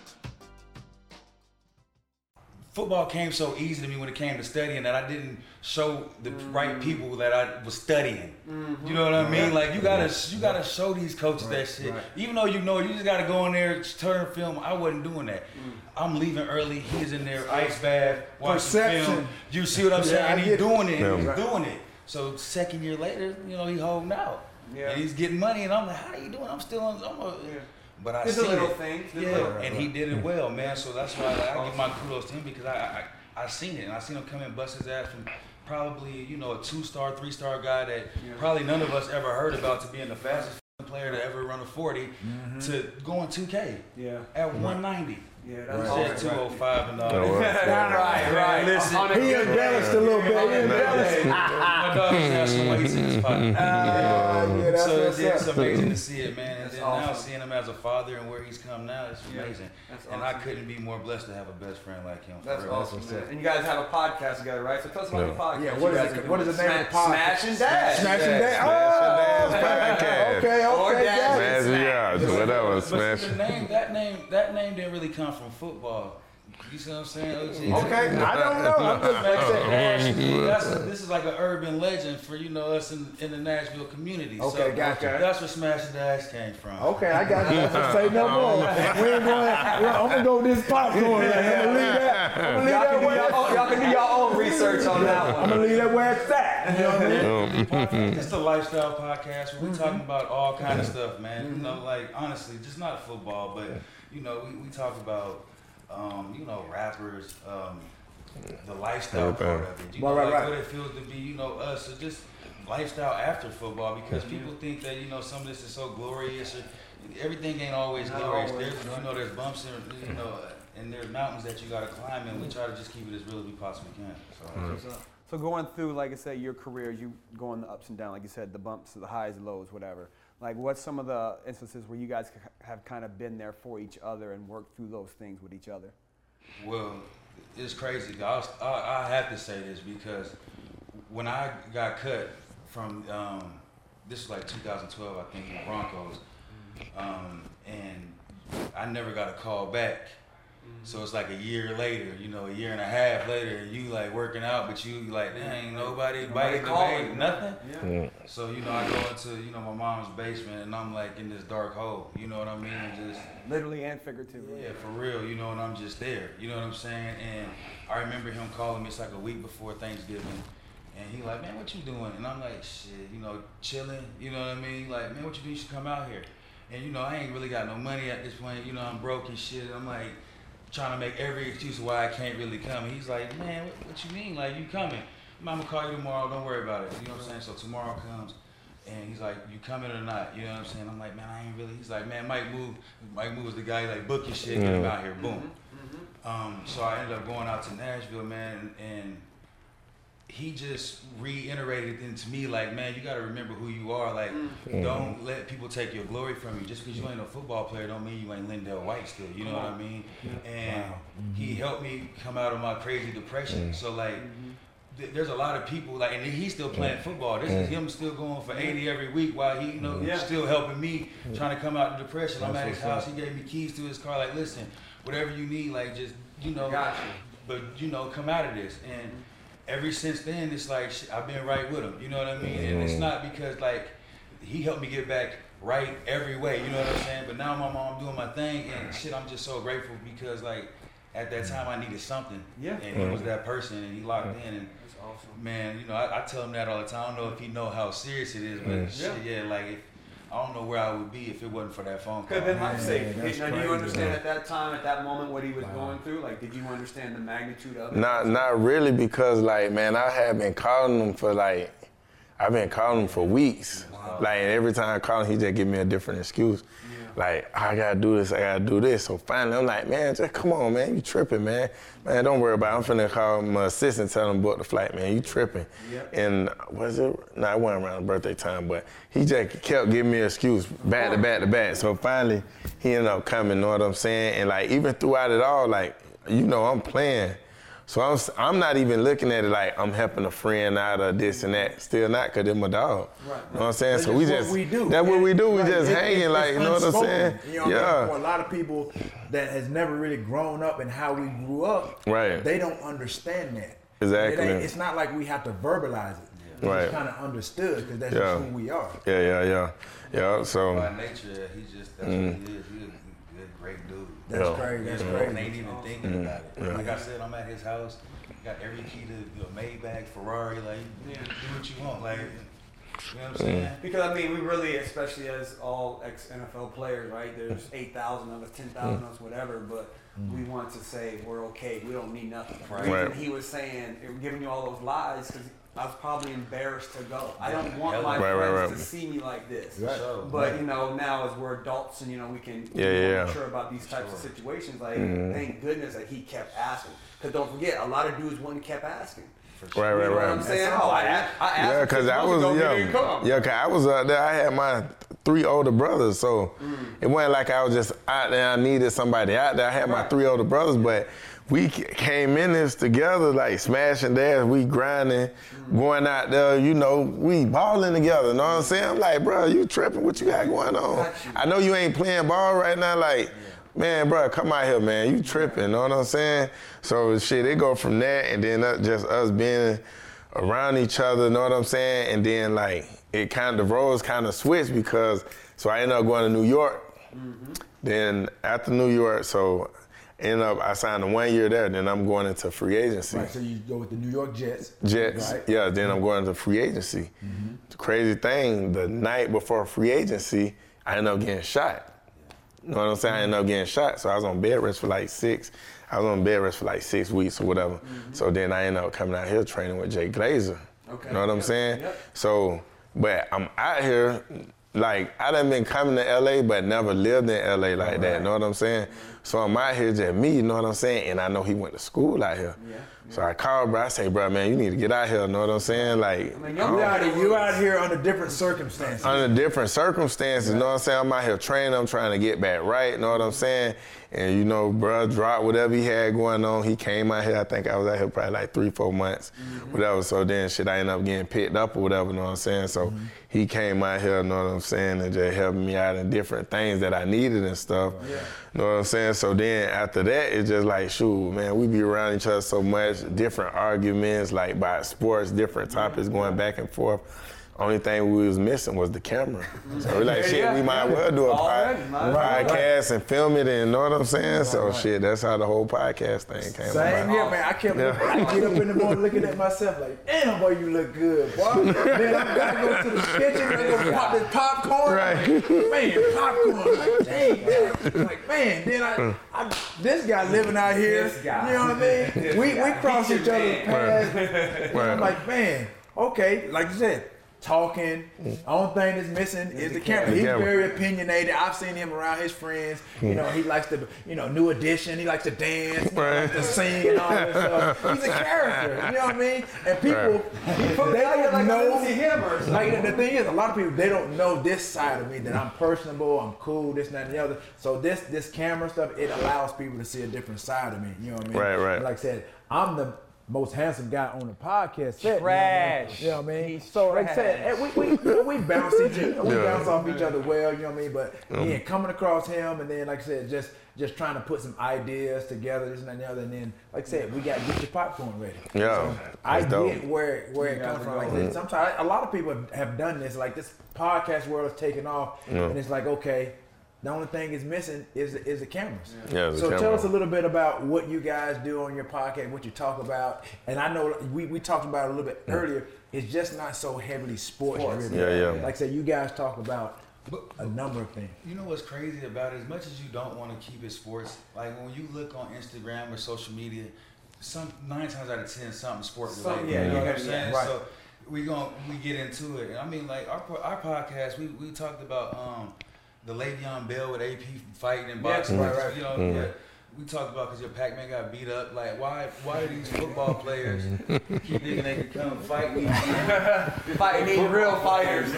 Football came so easy to me when it came to studying that I didn't show the mm-hmm. right people that I was studying. Mm-hmm. You know what I mean? Like you gotta you gotta show these coaches right, that shit. Right. Even though you know, you just gotta go in there, turn film. I wasn't doing that. Mm. I'm leaving early. He's in there, ice bath, watching film. You see what I'm saying? Yeah, and he's doing it. Yeah. He's doing it. So second year later, you know, he holding out. Yeah. And he's getting money, and I'm like, how are you doing? I'm still on. I'm a, yeah. But I see little it. Things. Yeah, little, and he did it well, man. So that's why like, I give my kudos to him because I, I I seen it and I seen him come in, bust his ass from probably you know a two-star, three-star guy that yeah. probably none of us ever heard about to being the fastest player to ever run a forty mm-hmm. to going two K yeah. at one ninety. Yeah, that's right. Right. two oh five and all that. Right, right. Listen, he embellished a little bit. He embellished. My dog just has some weights in his pocket. Yeah, that's so it's, it's amazing to see it, man. And then awesome. Now seeing him as a father and where he's come now, it's amazing. Yeah, and awesome. I couldn't be more blessed to have a best friend like him. That's awesome, man. And you guys have a podcast together, right? So tell us about the podcast. Yeah, what is it? What is the name of the podcast? Smash and Dash. Smash and Dash. Smash and Dash podcast. Okay, okay, Dash. Smash and whatever. Smash. The name, that name, that name didn't really come from football. You see what I'm saying? O G? Okay, I don't know. I'm just actually, that's a, this is like an urban legend for you know us in, in the Nashville community. Okay, so gotcha. That's where Smash and Dash came from. Okay, I got you. Let's say no more. We ain't going. I'm gonna go with this popcorn. I'm gonna leave that. I'm gonna leave y'all that where it's at. Y'all can do your own research on that one. I'm gonna leave that where it's at. You know what I mean? It's the lifestyle podcast where we're mm-hmm. talking about all kind of stuff, man. Mm-hmm. You know, like honestly, just not football, but you know, we, we talk about. Um, you know, rappers, um, the lifestyle okay. part of it. You right, know, right, like right. what it feels to be, you know, us, or just lifestyle after football because mm-hmm. people think that, you know, some of this is so glorious or everything ain't always Not glorious. Always, there's, right. you know, there's bumps and, you know, and there's mountains that you got to climb and we try to just keep it as real as we possibly can. So, mm-hmm. so going through, like I said, your career, you going the ups and downs, like you said, the bumps, the highs, the lows, whatever. Like, what's some of the instances where you guys have kind of been there for each other and worked through those things with each other? Well, it's crazy. I, was, I, I have to say this because when I got cut from, um, this was like two thousand twelve, I think, in the Broncos, um, and I never got a call back. So it's like a year later, you know, a year and a half later, and you like working out, but you like, there ain't nobody biting the bait, nothing. Yeah. So, you know, I go into, you know, my mom's basement and I'm like in this dark hole, you know what I mean? And just literally and figuratively. Yeah, for real, you know, and I'm just there, you know what I'm saying? And I remember him calling me, it's like a week before Thanksgiving, and he like, man, what you doing? And I'm like, shit, you know, chilling, you know what I mean? Like, man, what you doing? You should come out here. And, you know, I ain't really got no money at this point, you know, I'm broke and shit. I'm like, trying to make every excuse why I can't really come. And he's like, man, what, what you mean? Like, you coming? I'm gonna call you tomorrow, don't worry about it. You know what I'm saying? So tomorrow comes, and he's like, you coming or not? You know what I'm saying? I'm like, man, I ain't really. He's like, man, Mike Move. Mike Move was the guy, like, book your shit, get him out here, boom. Mm-hmm. Um, so I ended up going out to Nashville, man, and, and he just reiterated into me, like, man, you gotta remember who you are. Like, mm-hmm. don't let people take your glory from you. Just because you ain't a football player don't mean you ain't Lindell White still, you know what I mean? And wow. mm-hmm. he helped me come out of my crazy depression. Mm-hmm. So, like, th- there's a lot of people, like, and he's still playing football. This is him still going for eighty every week while he, you know, yeah. still helping me trying to come out of depression. I'm at his house, he gave me keys to his car, like, listen, whatever you need, like, just, you know, gotcha. but, you know, come out of this. And ever since then, it's like, shit, I've been right with him, you know what I mean? And it's not because, like, he helped me get back right every way, you know what I'm saying? But now my mom doing my thing, and shit, I'm just so grateful because, like, at that time I needed something. Yeah. And he was that person, and he locked in. And that's awesome. Man, you know, I, I tell him that all the time. I don't know if he know how serious it is, but yeah, shit, yeah like, if I don't know where I would be if it wasn't for that phone call. Could have been life saving. that's Now, do you crazy, understand man. at that time, at that moment, what he was going through? Like, did you understand the magnitude of it? Not not really, because like, man, I have been calling him for like, I've been calling him for weeks. Wow. Like, every time I call him, he just give me a different excuse. Like, I gotta do this, I gotta do this. So finally, I'm like, man, just come on, man, you tripping, man. Man, don't worry about it. I'm finna call my assistant, tell him book the flight, man, you tripping. Yep. And was it, no, it wasn't around birthday time, but he just kept giving me an excuse, back to back to back. So finally, he ended up coming, know what I'm saying? And like, even throughout it all, like, you know, I'm playing. So I'm I'm not even looking at it like I'm helping a friend out or this and that. Still not, because they're my dog. Right. You know what I'm saying? That's so we just just, what we do. that's what we do. We Right. just It- hanging, it's like, you know what I'm unspoken. saying? You know, yeah. for a lot of people that has never really grown up in how we grew up, Right. they don't understand that. Exactly. It ain't- it's not like we have to verbalize it. It's Right. just kind of understood, because that's Yeah. just who we are. Yeah, yeah, yeah. Yeah, so. By nature, he just, that's Mm. what he is. He's a good, great dude. That's Yeah. crazy. That's And crazy. ain't even thinking about it. Like I said, I'm at his house. Got every key to a Maybach, Ferrari. Like, yeah, do what you want. Like, you know what I'm saying? Because, I mean, we really, especially as all ex-N F L players, right, there's eight thousand of us, ten thousand of us, whatever, but we want to say we're okay. We don't need nothing. The reason Right. he was saying, giving you all those lies, because I was probably embarrassed to go. I don't want my Right, right, friends right. to see me like this. Right. But, you know, now as we're adults and, you know, we can Yeah, be more yeah. mature about these types of situations, like, Mm-hmm. thank goodness that he kept asking. Because don't forget, a lot of dudes wouldn't kept asking. Right, right, You know what right. I'm saying? Oh, I, a- I asked Yeah, him cause six I months was ago, he yeah, didn't come. yeah, cause I was out there. I had my three older brothers, so it wasn't like I was just out there. I needed somebody out there. I had my Right. three older brothers, but we c- came in this together, like smashing dash. We grinding, going out there. You know, we balling together. Know what I'm saying? I'm like, bro, you tripping? What you got going on? I know you ain't playing ball right now, like. Man, bro, come out here, man. You tripping, know what I'm saying? So shit, it go from that, and then uh, just us being around each other, know what I'm saying? And then like it kind of the roles kind of switched, because so I ended up going to New York. Mm-hmm. Then after New York, so ended up I signed a one year there. Then I'm going into free agency. Right, so you go with the New York Jets. Jets, Right. yeah. Then I'm going into free agency. Mm-hmm. The crazy thing, the night before free agency, I ended up getting shot. You know what I'm saying? I ended up getting shot, so I was on bed rest for like six. I was on bed rest for like six weeks or whatever. Mm-hmm. So then I ended up coming out here training with Jay Glazer. Okay. You know what I'm Yep. saying? Yep. So, but I'm out here, like I done been coming to L A, but never lived in L A like Right. that. You know what I'm saying? So I'm out here just me. You know what I'm saying? And I know he went to school out here. Yeah. So I called, bro. I say, bro, man, you need to get out here. You know what I'm saying? Like, I mean, You y'all out, here, you out here under different circumstances. under different circumstances, you know what I'm saying? I'm out here training, I'm trying to get back right, you know what I'm saying? And you know, bruh dropped whatever he had going on. He came out here, I think I was out here probably like three, four months, mm-hmm. whatever. So then shit, I ended up getting picked up or whatever, you know what I'm saying? So mm-hmm. he came out here, you know what I'm saying, and just helping me out in different things that I needed and stuff. Yeah. You know what I'm saying? So then after that, it's just like, shoot, man, we be around each other so much, different arguments, like about sports, different topics going back and forth. Only thing we was missing was the camera. So we like, shit, yeah, we might yeah. well do a Already, pod, might as well. podcast and film it, and you know what I'm saying? So right. shit, that's how the whole podcast thing came Same about. here, man. I kept Yeah. I get up in the morning looking at myself like, damn, boy, you look good, boy. Then I gotta go to the kitchen and go pop this popcorn. Right. Man, popcorn. Like, dang, man. Like, man. Then I, I, this guy living out here. This guy. You know what I mean? This we guy. we cross He's each your other's man. paths. And I'm like, man, okay, like you said. Talking. Only thing that's missing is the camera. He's camera. very opinionated. I've seen him around his friends. You know, he likes to, you know, New Edition. He likes to dance. He likes to sing and all that stuff. He's a character. You know what I mean? And people, they don't like know. I see him or something. Like the thing is, a lot of people they don't know this side of me that I'm personable, I'm cool, this and that and the other. So this this camera stuff it allows people to see a different side of me. You know what I mean? Right, right. And like I said, I'm the most handsome guy on the podcast set. Trash. You know what I mean? He's so like I said, trash. eh, we we we bounce each other, we Yeah. bounce off each other well. You know what I mean? But yeah, coming across him and then like I said, just just trying to put some ideas together, this and that and the other, and then like I said, we got to get your popcorn ready. Yeah, So I that's dope. get where where it comes from. Like I said, sometimes a lot of people have done this. Like this podcast world is taking off, Yeah. and it's like okay. The only thing is missing is is the cameras. Yeah, the so camera. tell us a little bit about what you guys do on your podcast, what you talk about. And I know we, we talked about it a little bit earlier. It's just not so heavily sports driven. Yeah, yeah. Like I said, you guys talk about a number of things. You know what's crazy about it? As much as you don't want to keep it sports, like when you look on Instagram or social media, some nine times out of ten, something sport related. Yeah, you know yeah, what I'm yeah, saying? right. So we gon' we get into it. I mean, like our our podcast, we, we talked about um, the Le'Veon Bell with A P fighting and boxing. right, right. You know, Mm-hmm. yeah. We talked about because your Pac-Man got beat up. Like, why why do these football players keep thinking they can come fight me? Fighting these real fighters.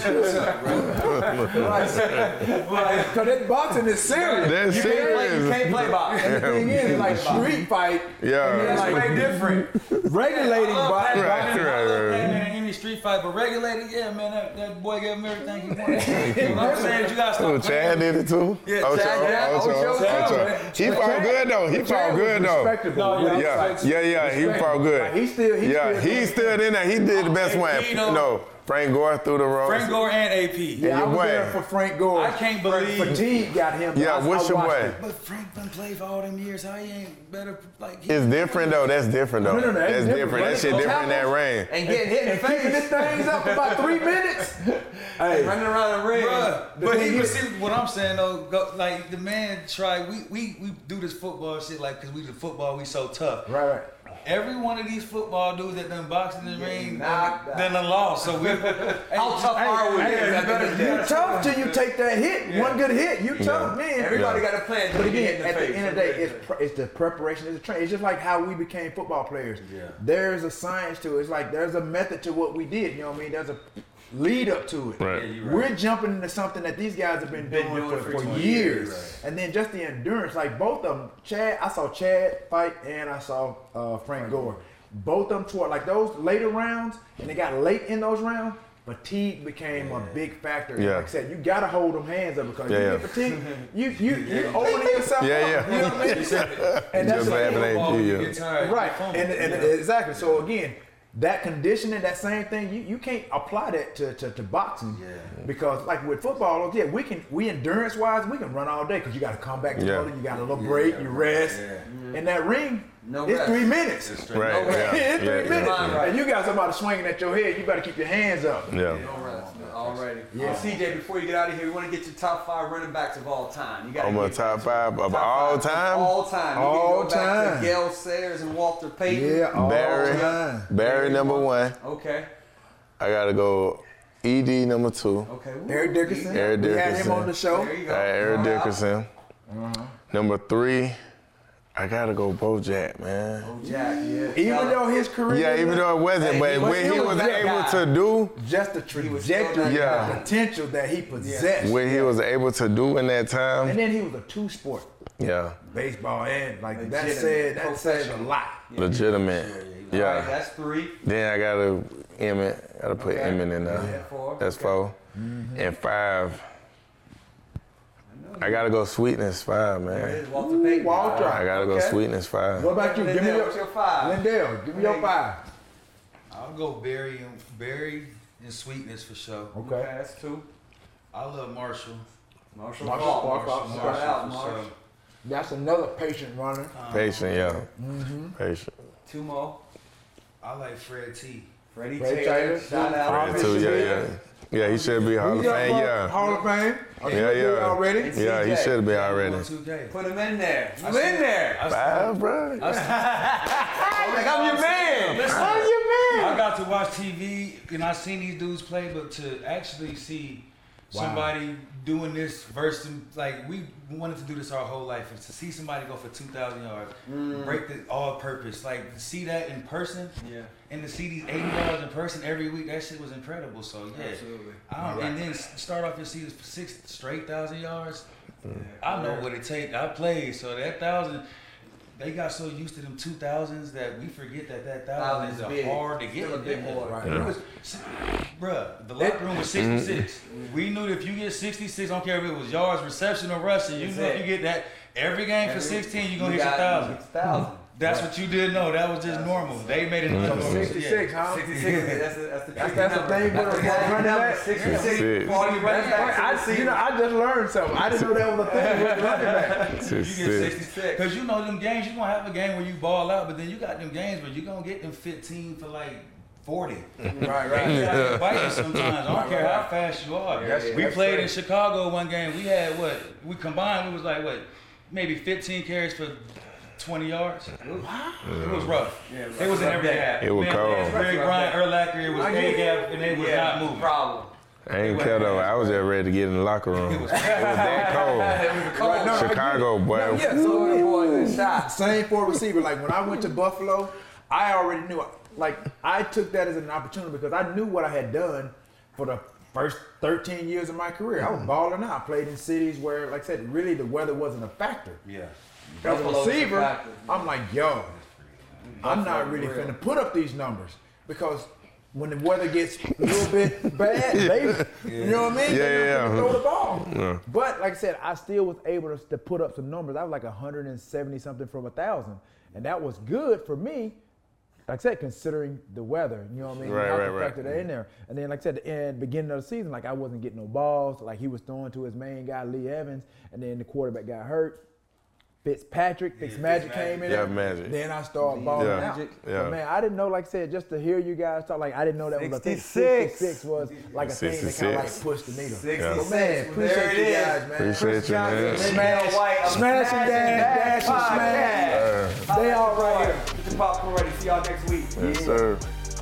Because that boxing is serious. That's You can't play, you serious. can't play boxing. The thing is, like street fight, Yeah. It's way different. regulating boxing. Right, right, right. Pac-Man in any street fight, but regulated, yeah, man, that, that boy gave him everything he wanted. You know what I'm saying? You gotta stop Oh, playing. Chad did it too? Yeah, Ocho, Chad, yeah, Ocho, Ocho, Ocho. Chad. He fought good though. He fought good though. Respectable. No, Yeah. Yeah, yeah, yeah. He fought good. Like, he still, he Yeah, still he stood in there. He did the best one. you know- No, Frank Gore through the ropes. Frank Gore and A P. Yeah, I your was boy. there for Frank Gore. I can't believe- Fatigue got him. Yeah, I, what's I your watched boy? it. But Frank done played for all them years. How he ain't better? Like he, It's different though. That's different though. No, no, no, That's it's different. different. That shit Those different in that ring. And getting hit in the And keeping this face. things up for about three minutes. Hey, Running around the ring. Bruh, but thing he was is- see what I'm saying though. Go, like the man tried. We we we do this football shit like because we do football. We so tough. right, right. Every one of these football dudes that done boxing in the ring, knocked then, then done lost. So we. How tough are we? Hey, at the end of the you day? tough till you take that hit. One good hit, you tough, man. Everybody Yeah. got a plan. But to get hit again, in at face. the end of the day, it's, pre- it's the preparation, it's the training. It's just like how we became football players. Yeah. There's a science to it. It's like there's a method to what we did. You know what I mean? There's a lead up to it. Right. Yeah, you're right. We're jumping into something that these guys have been, Been doing, doing for, for for twenty years. years, And then just the endurance, like both of them. Chad, I saw Chad fight and I saw uh, Frank Gore. Both of them toward like those later rounds, and they got late in those rounds. Fatigue became a big factor. And Yeah. Like I said, you gotta hold them hands up because Yeah, you yeah. get fatigued, you you you opening yourself Yeah, up. yeah. You know what I mean? And that's Just what- laughing at Football, you. you Yeah. get tired, Right, you fumble. and, and Yeah. exactly. So again, that conditioning, that same thing, you, you can't apply that to, to, to boxing. Yeah. Because like with football, yeah, we can we endurance wise we can run all day because you got to come back together, Yeah. you got a little break, you rest. Yeah. In that ring, No it's rest. three minutes. It's straight. Right. No, Yeah. it's three Yeah, minutes, yeah, and you got somebody swinging at your head. You better keep your hands up. yeah. No rest. Already. Yeah. C J, before you get out of here, we want to get your top five running backs of all time. You got I'm a top five of all time. All time. You All can go back time. to Gale Sayers and Walter Payton. Yeah, all Barry. time. Barry number one. Okay. I gotta go. E D number two. Okay. Woo. Eric Dickerson. Eric We had him Dickerson. on the show. There you Uh, go. Eric Shout out. Dickerson. Number three, I gotta go Bojack, man. Jack, yeah. Even Shout out. though his career, Yeah, even though it wasn't, Hey, but he was when he still was that able guy. to do just the was still trajectory, that guy. the potential that he possessed, what he was able to do in that and time, then he was a two sport. yeah, Baseball and like that Legitimate, said that says a professional. lot. legitimate. All right, Yeah. that's three. Then I gotta Emmett. Gotta put Okay. Emmett in Yeah, there. four. That's Okay. four. And five, I gotta go Sweetness five, There it man. is, Walter Payton. Walter. I gotta go Okay. Sweetness five. What about you? Give me Lindell, your, what's your five? Lindell. Give me your five. I'll go Barry and Barry and Sweetness for sure. Okay, that's two. I love Marshall. Marshall Marshall Falk. Falk, Marshall, Marshall, Shout out, for Marshall. sure. That's another patient runner. Patient, yeah. Mm-hmm. Patient. Two more. I like Fred T. Freddie Fred Taylor. Taylor. Shout out. Fred too, yeah, yeah. Yeah, he should be Hall of He's up Fame, for yeah. Hall of Fame. Oh, Yeah, you do it yeah. Already. Yeah, he should be already. one two K. Put him in there. You I in still- there. I still- Five, bro. Like, I'm your man. Listen, I'm your man. I got to watch T V and I seen these dudes play, but to actually see somebody doing this versus like we wanted to do this our whole life, and to see somebody go for two thousand yards, break the all-purpose, like to see that in person, Yeah. and to see these eighty yards in person every week, that shit was incredible. So yeah, Absolutely. I don't, and then s- start off your season for six straight thousand yards. I know what it takes. I played, so that thousand. They got so used to them two thousands that we forget that that thousand Thousand is is big. hard to get. Still a big Yeah. boy. Right. It was, bruh, the locker room was sixty-six. We knew that if you get sixty-six, I don't care if it was yards, reception, or rushing, you That's know if it. you get that every game for Every- sixteen, you're gonna you hit your got thousand. thousand. That's what you did know. That was just normal. They made it normal. sixty-six, huh? sixty-six. That's the, that's the That's, tricky that's the number. thing with a running back. sixty-six. Six. forty running backs in the I, you season. know, I just learned something. I didn't know that was a thing with running back. Six, You get six. sixty-six. Because you know them games, you're going to have a game where you ball out, but then you got them games where you're going to get them fifteen for like forty. Right, right. They yeah. bite you sometimes. I don't Right, care right. how fast you are. Yeah, yeah, we that's played crazy. in Chicago one game. We had what? We combined. We was like what? Maybe fifteen carries for twenty yards. Wow. It was rough. Yeah, it, it was in every half. It was Man, cold. It was Greg Bryant, Urlacher. It was A Gap, and they was yeah, not moving. Problem. I ain't care though. I was just ready to get in the locker room. It was, that cold. It was cold. No, Chicago, boy. No, yeah, So so the boys in shot. same for receiver. Like when I went to Buffalo, I already knew. Like I took that as an opportunity because I knew what I had done for the first thirteen years of my career. I was balling out. I played in cities where, like I said, really the weather wasn't a factor. Yeah. As a Buffalo's a receiver, factor. I'm like, yo, I'm not Buffalo really real. finna put up these numbers because when the weather gets a little bit bad, they, you know what I mean? Yeah, They're yeah, not gonna yeah. throw the ball. Yeah. But like I said, I still was able to, to put up some numbers. I was like one hundred seventy something from a thousand, and that was good for me. Like I said, considering the weather, you know what I mean? Right, You have right, to right. factor that in there. And then, like I said, at the end, beginning of the season, like I wasn't getting no balls. Like he was throwing to his main guy, Lee Evans, and then the quarterback got hurt. Fitzpatrick, Fitzmagic came in. Yeah, there. Magic. Then I started balling Yeah. out. Yeah. But man, I didn't know, like I said, just to hear you guys talk, like I didn't know that was a thing. sixty-six. sixty-six was like a thing that kind of like sixty-six. pushed the needle. sixty-six. But man, appreciate There it you is. guys, man. Appreciate you, man. Smash, White, I'm smash and smashing dash, dash dash and podcast. smash. They all right here. Get your popcorn ready. See y'all next week. Yes, sir.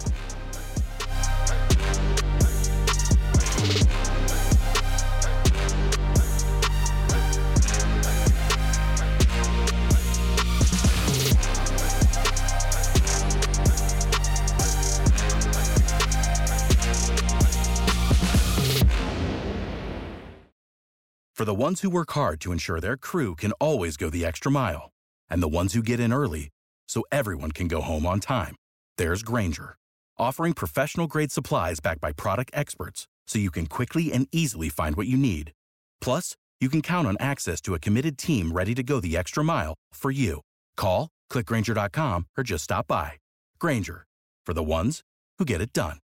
For the ones who work hard to ensure their crew can always go the extra mile, and the ones who get in early so everyone can go home on time, there's Grainger, offering professional-grade supplies backed by product experts so you can quickly and easily find what you need. Plus, you can count on access to a committed team ready to go the extra mile for you. Call, click Grainger dot com, or just stop by. Grainger, for the ones who get it done.